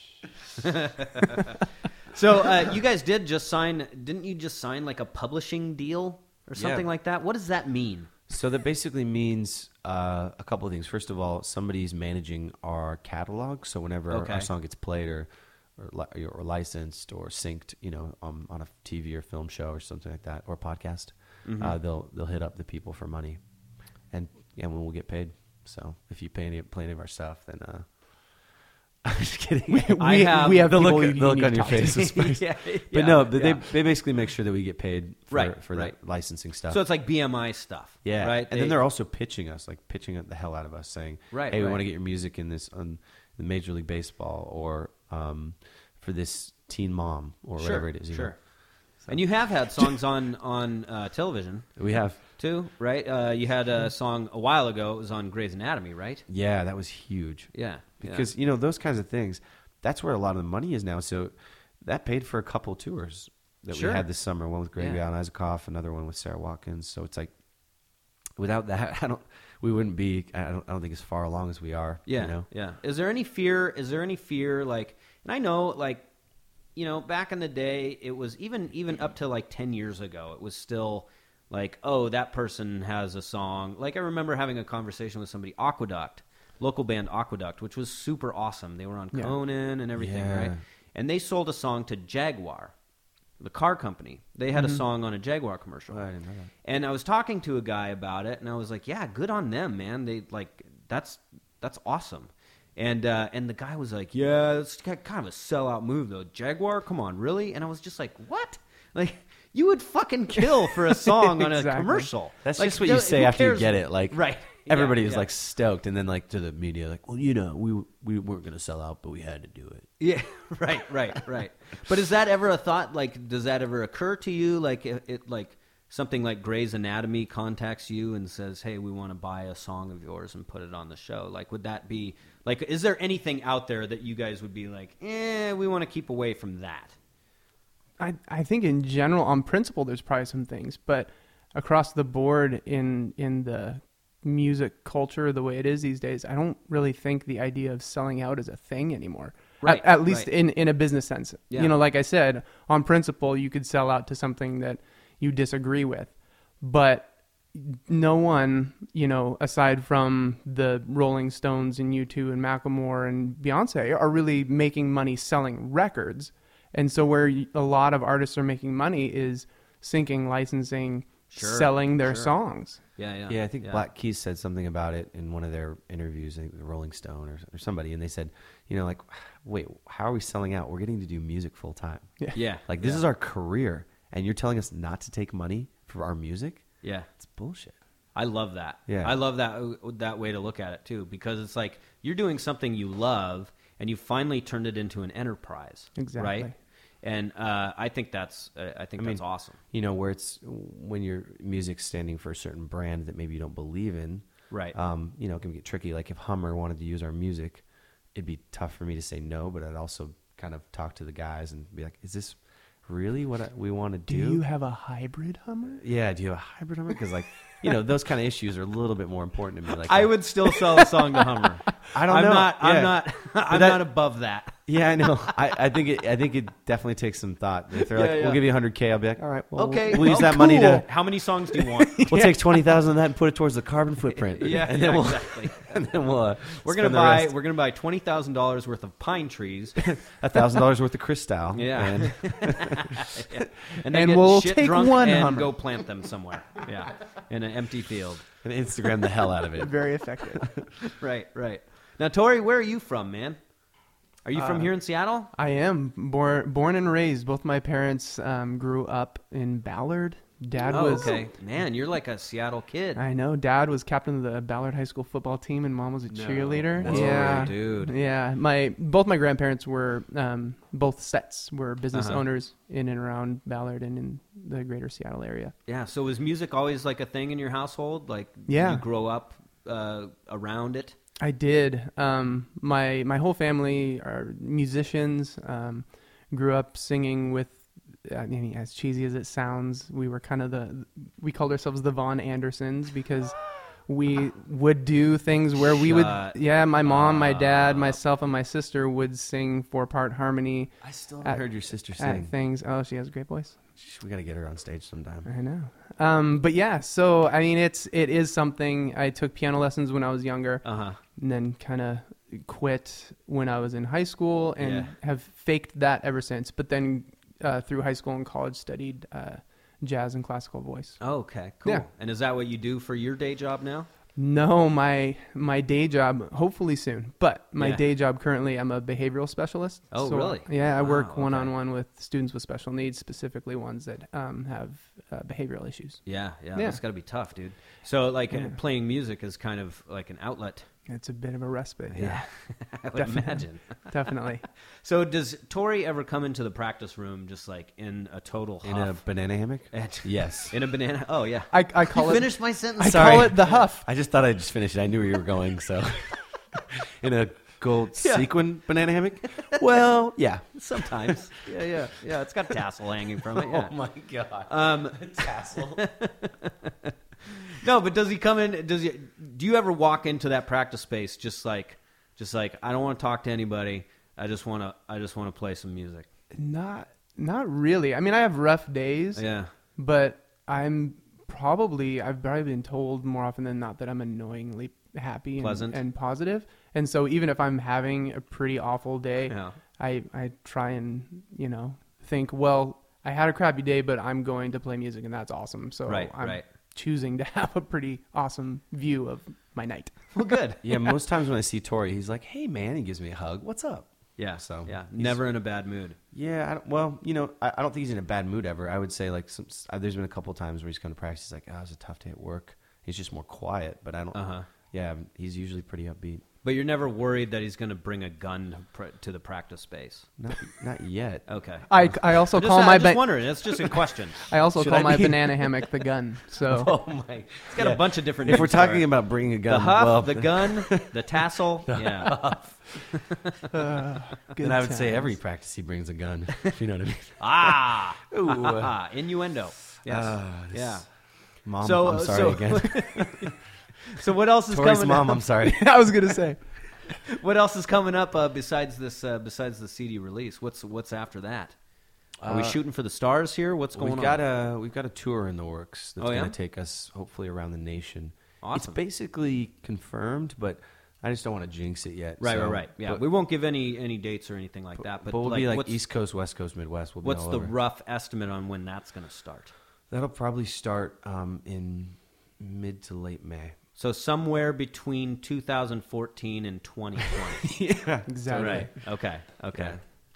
So uh, you guys did just sign, didn't you just sign like a publishing deal or something Yeah. like that? What does that mean? So that basically means uh, a couple of things. First of all, somebody's managing our catalog. So whenever our, Okay. our song gets played or or, li- or licensed or synced, you know, um, on a T V or film show or something like that, or podcast, uh, they'll they'll hit up the people for money, and and we'll get paid. So if you pay any play any of our stuff, then uh, I'm just kidding. we, I have we have the people look, you the look need on to your talk to. face is first. yeah, But yeah, no, they, yeah. they basically make sure that we get paid for, Right, for right. that licensing stuff. So it's like B M I stuff. yeah, Right. And They- then they're also pitching us, like pitching the hell out of us, saying, Right, "Hey, we right. want to get your music in this on the Major League Baseball, or um, for this Teen Mom, or Sure, whatever it is." You Sure. know? And you have had songs on on uh, television We have, too, right? Uh, you had a song a while ago. It was on Grey's Anatomy, right? yeah, that was huge Yeah. because you know those kinds of things. That's where a lot of the money is now. So that paid for a couple tours that Sure. we had this summer. One with Gregory Yeah. Alan Isaacoff, another one with Sarah Watkins. So it's like, without that, I don't. We wouldn't be. I don't. I don't think as far along as we are. Yeah, You know? yeah. Is there any fear? Is there any fear? Like, and I know, like, you know, back in the day, it was even even up to like ten years ago, it was still like, oh, that person has a song. Like, I remember having a conversation with somebody, Aqueduct, local band Aqueduct, which was super awesome. They were on Yeah. Conan and everything, Yeah. right? And they sold a song to Jaguar, the car company. They had a song on a Jaguar commercial. Oh, I didn't know that. And I was talking to a guy about it, and I was like, "Yeah, good on them, man. They like that's that's awesome." And uh, and the guy was like, "Yeah, it's kind of a sellout move, though. Jaguar, come on, really?" And I was just like, "What? Like, you would fucking kill for a song on a Exactly. commercial? That's Like, just what you who say after you cares? get it. Like, right? everybody Yeah, is yeah. like stoked, and then like to the media, like, well, you know, we we weren't gonna sell out, but we had to do it. Yeah, right, right, right. But is that ever a thought? Like, does that ever occur to you? Like, it, it like something like Grey's Anatomy contacts you and says, "Hey, we want to buy a song of yours and put it on the show." Like, would that be like? Is there anything out there that you guys would be like, "Eh, we want to keep away from that"? I, I think in general, on principle, there's probably some things, but across the board in in the music culture, the way it is these days, I don't really think the idea of selling out is a thing anymore. Right, At, at least right. in, in a business sense. Yeah. You know, like I said, on principle, you could sell out to something that you disagree with, but no one, you know, aside from the Rolling Stones and U two and Macklemore and Beyonce, are really making money selling records. And so where y- a lot of artists are making money is syncing, licensing, Sure, selling their sure. songs. Yeah, yeah, Yeah, I think Black Keys said something about it in one of their interviews, I think the Rolling Stone or, or somebody, and they said, you know, like, wait, how are we selling out? We're getting to do music full time. Yeah, Like, this yeah. is our career. and you're telling us not to take money for our music? Yeah. It's bullshit. I love that. Yeah. I love that that way to look at it too, because it's like you're doing something you love and you finally turned it into an enterprise. Exactly. Right? And uh, I think that's uh, I think I that's mean, awesome. You know, where it's when your music's standing for a certain brand that maybe you don't believe in. Right. Um, you know, it can get tricky. Like if Hummer wanted to use our music, it'd be tough for me to say no, but I'd also kind of talk to the guys and be like, is this really what I, we want to do? Do you have a hybrid Hummer? Yeah, do you have a hybrid Hummer? Because, like, you know, those kind of issues are a little bit more important to me. Like, I would still sell a song to Hummer. I don't I'm know. Not, Yeah. I'm not. I'm that- not above that. Yeah, I know. I, I think it. I think it definitely takes some thought. If they're Yeah, like, yeah. "We'll give you one hundred K," I'll be like, "All right, well, Okay, we'll, we'll use well, that money to. How many songs do you want? We'll take twenty thousand of that and put it towards the carbon footprint. Yeah, and then yeah, we'll, exactly. And then we'll. Uh, We're gonna spend the buy. rest. We're gonna buy twenty thousand dollars worth of pine trees. a thousand dollars worth of Cristal. Yeah. and yeah. And, then And get we'll shit take drunk one and Hummer. go plant them somewhere. Yeah, in an empty field. and Instagram the hell out of it. Very effective. Right, right. Now, Tori, where are you from, man? Are you from Uh, here in Seattle? I am born born and raised. Both my parents um, grew up in Ballard. Dad Oh, was okay. Man, you're like a Seattle kid. I know. Dad was captain of the Ballard High School football team, and Mom was a cheerleader. That's yeah, right, dude. Yeah, my both my grandparents were um, both sets were business Uh-huh. owners in and around Ballard and in the greater Seattle area. Yeah. So was music always like a thing in your household? Like, did Yeah. you grow up uh, around it? I did. Um, my my whole family are musicians. Um, grew up singing with. I mean, as cheesy as it sounds, we were kind of the. We called ourselves the Von Andersons because we would do things where we would. Shut Yeah, my mom, my dad, myself, and my sister would sing four part harmony I still haven't At- heard your sister at sing. things. Oh, she has a great voice. We got to get her on stage sometime. I know. Um, but yeah, so I mean, it's it is something. I took piano lessons when I was younger. Uh huh. And then kind of quit when I was in high school and Yeah. have faked that ever since. But then uh, through high school and college studied uh, jazz and classical voice. Oh, okay. Cool. Yeah. And is that what you do for your day job now? No, my my day job, hopefully soon. But my Yeah. day job currently, I'm a behavioral specialist. Oh, So, really? Yeah, I Wow, work okay. one-on-one with students with special needs, specifically ones that um, have uh, behavioral issues. Yeah, yeah. Yeah. That's got to be tough, dude. So, like, uh, Yeah. playing music is kind of like an outlet. It's a bit of a respite. Yeah, I would Definitely. imagine. definitely. So, does Tori ever come into the practice room just like in a total In a huff? banana hammock? At- Yes. in a banana? Oh, yeah. I, I call it. Finish my sentence. I Sorry. call it the huff. I just thought I'd just finish it. I knew where you were going, so. In a gold sequin banana hammock? Well, yeah. Sometimes. yeah, yeah, yeah. It's got tassel hanging from it. Yeah. Oh my god. Um, Tassel. no, but does he come in? Does he? Do you ever walk into that practice space just like, just like I don't want to talk to anybody. I just want to. I just want to play some music. Not not really. I mean, I have rough days, Yeah. but I'm probably I've probably been told more often than not that I'm annoyingly happy and, Pleasant. and positive. And so even if I'm having a pretty awful day, Yeah. I I try and, you know, think, well, I had a crappy day, but I'm going to play music and that's awesome. So Right, I'm right. choosing to have a pretty awesome view of my night. Well, good. Yeah, most times when I see Tori, he's like, "Hey, man," he gives me a hug. What's up? Yeah. So, yeah, he's- never in a bad mood. Yeah, I don't, well, you know, I, I don't think he's in a bad mood ever. I would say like some, uh, there's been a couple times where he's come to practice. He's like, "Oh, it was a tough day at work." He's just more quiet, but I don't. Uh huh. Yeah, he's usually pretty upbeat. But you're never worried that he's going to bring a gun to, pr- to the practice space. Not not yet. Okay. I, I also I'm just, call I'm my just ba- wondering. It's just a question. I also Should call I my be- banana hammock the gun. So Oh my! It's got a bunch of different. If we're names for talking it. about bringing a gun, the huff, well, the gun, the tassel, yeah. uh, good then I would say times. every practice he brings a gun. If you know what I mean. Ah, Ooh, uh, ah, innuendo. Yes. ah, this- yeah. Mom, So- I'm sorry so- again. So what else is Tori's coming? mom, up? I'm sorry. I was gonna say. What else is coming up uh, besides this? Uh, besides the C D release, what's what's after that? Are we Uh, shooting for the stars here? What's going We've on? got a we've got a tour in the works that's Oh, yeah? going to take us hopefully around the nation. Awesome. It's basically confirmed, but I just don't want to jinx it yet. Right, so- right, right. Yeah, but, we won't give any any dates or anything like that. But, but we'll like, be like what's, East Coast, West Coast, Midwest. We'll be what's all the over. rough estimate on when that's going to start? That'll probably start um, in mid to late May. So somewhere between two thousand fourteen and twenty twenty. yeah, Exactly. Right. Okay. Okay.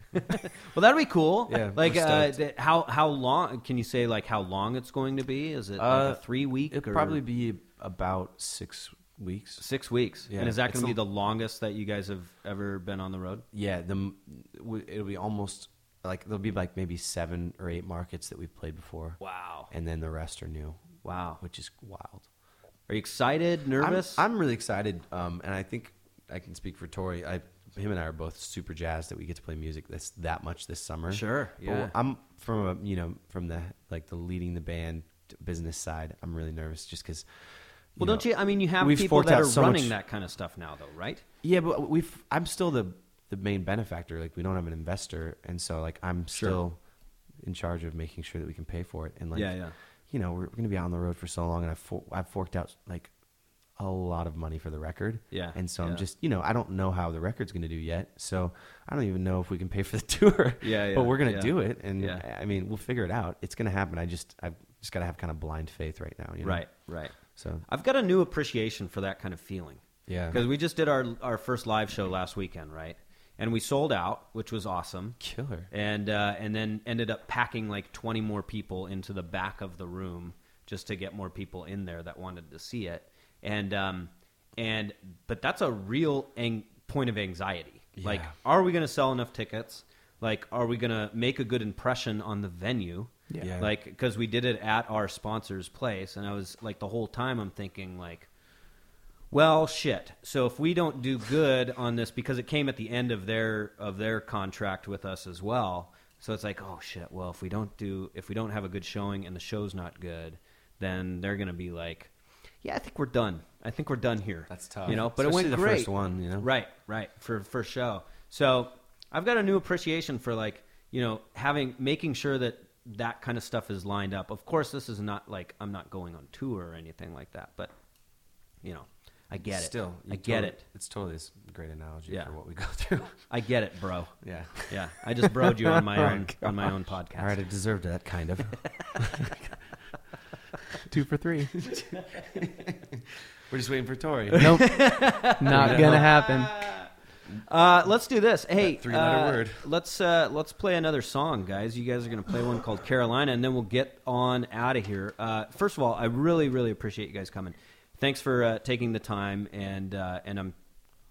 Well, that'd be cool. Yeah, like we're uh, stoked. th- how how long? Can you say like how long it's going to be? Is it like Uh, a three week? It'll or probably be about six weeks. six weeks. Yeah, And is that it's going to be a- the longest that you guys have ever been on the road? Yeah, the m- w- it'll be almost like there'll be like maybe seven or eight markets that we've played before, Wow. and then the rest are new. Wow. Which is wild. Are you excited? Nervous? I'm, I'm really excited, um, and I think I can speak for Tori. I, him and I are both super jazzed that we get to play music this that much this summer. Sure, But yeah. I'm from a, you know from the like the leading the band business side. I'm really nervous just because. well, don't you? I mean, you have we've people forked that out are so running much- that kind of stuff now, though, right? Yeah, but we've. I'm still the the main benefactor. Like we don't have an investor, and so like I'm Sure. still in charge of making sure that we can pay for it. And like, Yeah, yeah. you know, we're going to be out on the road for so long, and I've for, I've forked out like a lot of money for the record. Yeah, and so yeah. I'm just you know I don't know how the record's going to do yet, so I don't even know if we can pay for the tour. Yeah, yeah, but we're going to yeah. do it, and Yeah. I mean we'll figure it out. It's going to happen. I just I've just got to have kind of blind faith right now. You know? Right, right. So I've got a new appreciation for that kind of feeling. yeah, Because we just did our our first live show last weekend, right? And we sold out, which was awesome. killer. And uh, and then ended up packing like twenty more people into the back of the room just to get more people in there that wanted to see it. And um, and but that's a real ang- point of anxiety. Like, Yeah. are we going to sell enough tickets? Like, are we going to make a good impression on the venue? Yeah. Yeah. Like, because we did it at our sponsor's place, and I was like, the whole time I'm thinking like, well, shit. So if we don't do good on this, because it came at the end of their of their contract with us as well, so it's like, oh shit. Well, if we don't do, if we don't have a good showing and the show's not good, then they're gonna be like, yeah, I think we're done. I think we're done here. That's tough. you know. But Especially it went the great. first one, you know? Right, right for first show. So I've got a new appreciation for like you know having making sure that that kind of stuff is lined up. Of course, this is not like I'm not going on tour or anything like that, but you know. I get it. Still, you I get totally- it. It's totally a great analogy Yeah. for what we go through. I get it, bro. yeah. Yeah, I just broed you on my own on my own podcast. All right, I deserved that kind of. Two for three. We're just waiting for Tori. Nope. Not gonna happen. Uh, let's do this. Hey, That three-letter uh, word. Let's uh, let's play another song, guys. You guys are going to play one called Carolina, and then we'll get on out of here. Uh, first of all, I really, really appreciate you guys coming. Thanks for uh, taking the time, and uh, and I'm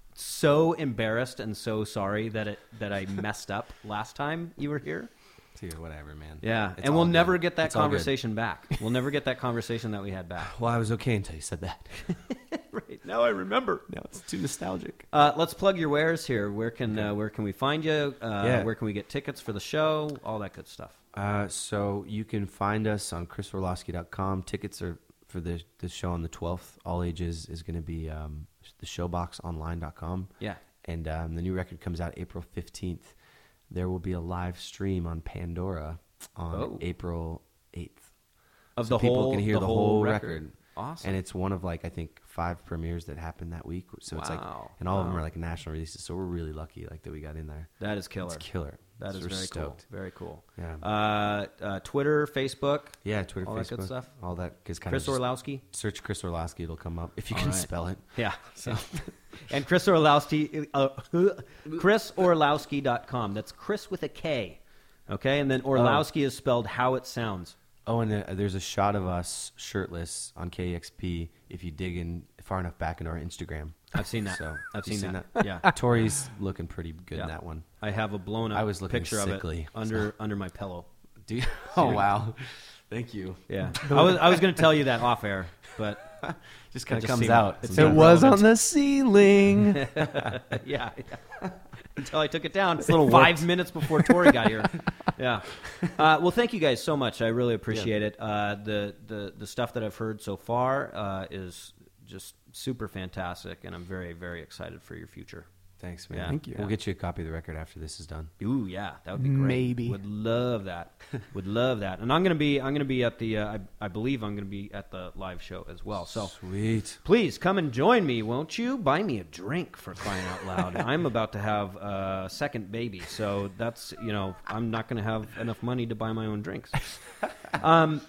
so embarrassed and so sorry that it that I messed up last time you were here. Dude, whatever, man. Yeah, It's and we'll all never good. get that It's all good. conversation back. We'll never get that conversation that we had back. Well, I was okay until you said that. Right now, I remember. Now it's too nostalgic. Uh, let's plug your wares here. Where can uh, where can we find you? Uh, Yeah. Where can we get tickets for the show? All that good stuff. Uh, so you can find us on chris orlowski dot com. Tickets are for the the show on the twelfth. All ages is going to be um, the showbox online dot com. Yeah. And um, the new record comes out April fifteenth. There will be a live stream on Pandora on Oh. April eighth. Of So the people whole can hear the, the whole, whole record. record. Awesome. And it's one of like I think five premieres that happened that week. So it's like, Wow. and all of them Wow. are like national releases. So we're really lucky like that we got in there. That is killer. It's killer. That So is we're very stoked. cool. Very cool. Yeah. Uh, uh, Twitter, Facebook, Yeah, Twitter, all Facebook, that good stuff. all that is kind Chris of just Orlowski. search Chris Orlowski. It'll come up if you All can right. spell it. Yeah. So, and Chris Orlowski, uh, chris orlowski dot com. That's Chris with a K. Okay, and then Orlowski is spelled how it sounds. Oh, and uh, there's a shot of us shirtless on K E X P if you dig in far enough back into our Instagram. I've seen that. So I've you seen, seen that. Yeah. Tori's looking pretty good Yeah. in that one. I have a blown up I was looking picture of sickly, it under under my pillow. Do you? Oh wow, thank you. Yeah, I was I was going to tell you that off air, but Just kind It of just comes seemed- out. it It seemed was on relevant. the ceiling. yeah, yeah. Until I took it down little five minutes before Tori got here. Yeah. Uh, well, thank you guys so much. I really appreciate it. Uh, the the the stuff that I've heard so far uh, is just super fantastic, and I'm very very excited for your future. Thanks, man. Yeah. Thank you. We'll get you a copy of the record after this is done. Ooh, yeah, that would be great. Maybe. Would love that. Would love that. And I'm gonna be I'm gonna be at the uh, I, I believe I'm gonna be at the live show as well. So Sweet. please come and join me, won't you? Buy me a drink, for crying out loud. I'm about to have a second baby, so that's you know I'm not gonna have enough money to buy my own drinks. Um.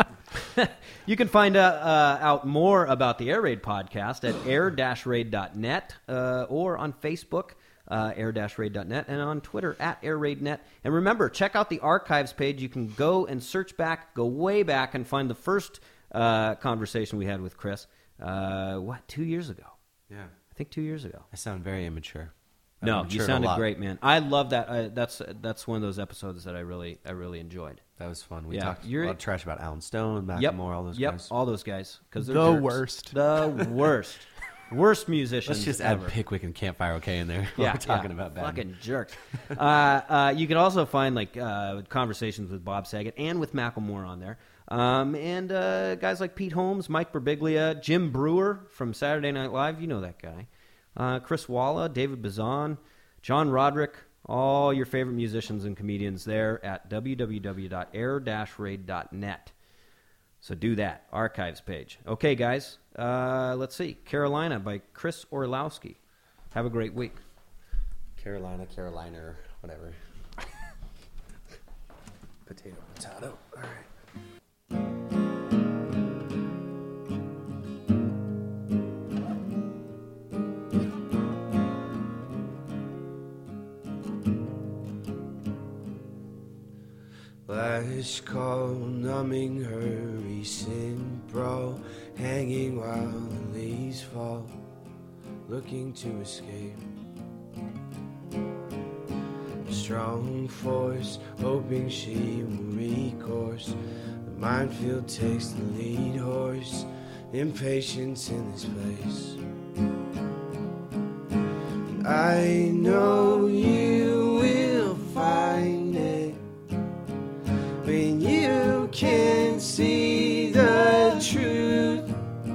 You can find uh, uh, out more about the Air Raid podcast at air dash raid dot net uh, or on Facebook. Uh, uh, air dash raid dot net, and on Twitter at air raid dot net. And remember, check out the archives page. You can go and search back, go way back, and find the first uh, conversation we had with Chris, uh, what, two years ago? Yeah. I think two years ago. I sound very immature. I've No, you matured a sounded lot. great, man. I love that. Uh, that's that's one of those episodes that I really I really enjoyed. That was fun. We Yeah, talked you're- a lot of trash about Alan Stone, Macklemore, Yep, all those yep, guys. all those guys. Because The jerks. worst. The worst, worst musicians. Let's just add ever. Pickwick and Campfire OK in there. while Yeah, we're talking yeah. about bad. Fucking jerks. uh, uh, you can also find like uh, conversations with Bob Saget and with Macklemore on there, um, and uh, guys like Pete Holmes, Mike Birbiglia, Jim Brewer from Saturday Night Live. You know that guy. Uh, Chris Walla, David Bazan, John Roderick. All your favorite musicians and comedians there at w w w dot air dash raid dot net. So do that. Archives page. Okay, guys. Uh, let's see. Carolina by Chris Orlowski. Have a great week. Carolina, Carolina, or whatever. Potato, potato. All right. Last call, numbing her recent brawl, hanging while the leaves fall, looking to escape. Strong force, hoping she will recourse. The minefield takes the lead horse, impatience in this place. And I know you will find it when you can see the truth.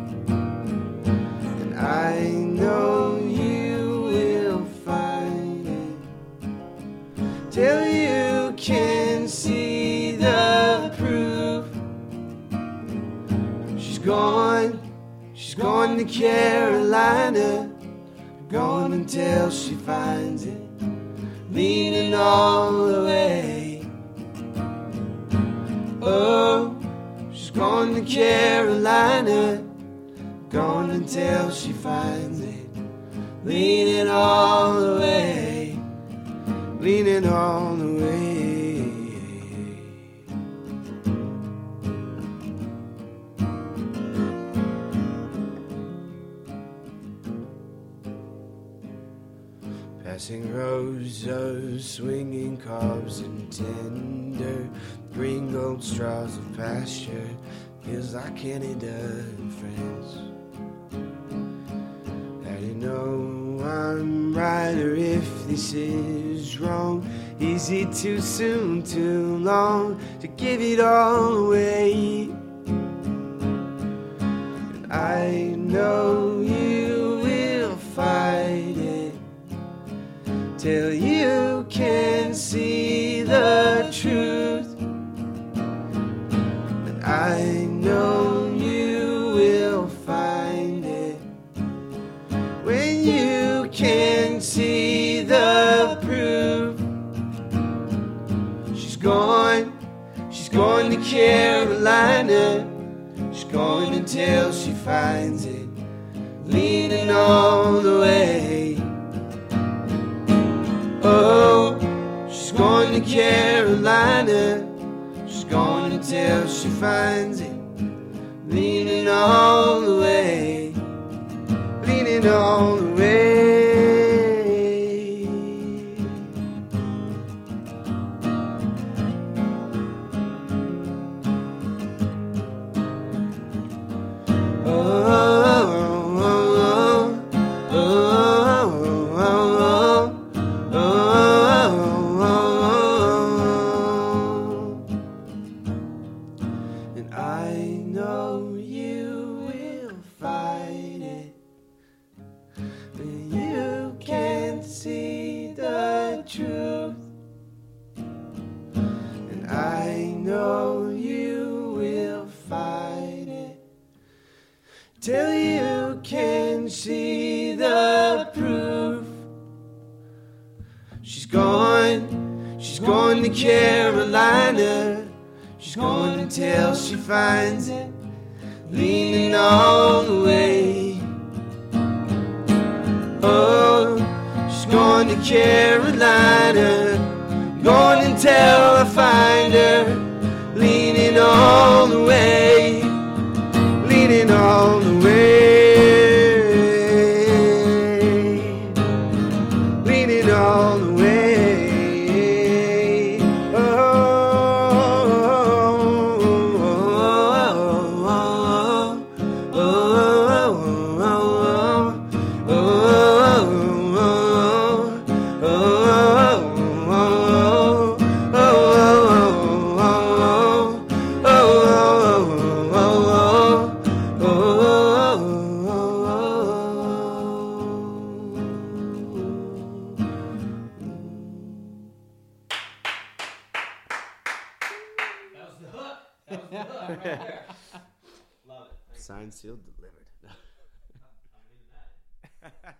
And I know you will find it till you can see the proof. She's gone, she's gone to Carolina, gone until she finds it, leaning all the way. Oh, she's gone to Carolina, gone until she finds it, leaning all the way, leaning all the way. Passing rows of swinging cobs and tender green gold straws of pasture, feels like any done friends. How do you know I'm right or if this is wrong? Is it too soon, too long to give it all away? And I know you will fight it till you can see the truth. And I know you will find it when you can see the proof. She's gone, she's gone to Carolina, she's gone until she finds it, leaning all the way. Oh, she's gone to Carolina, she's gone until she finds it, leaning all the way, leaning all the way. And I know you will fight it when you can see the truth. And I know you will fight it till you can see the proof. She's gone, she's gone to Carolina, she's gone until she finds it, leaning all the way. Oh, she's gone to to Carolina. Going until I find her, leaning all the way, leaning all the way, leaning all the way. Oh, oh, oh, oh, Signed, sealed, delivered.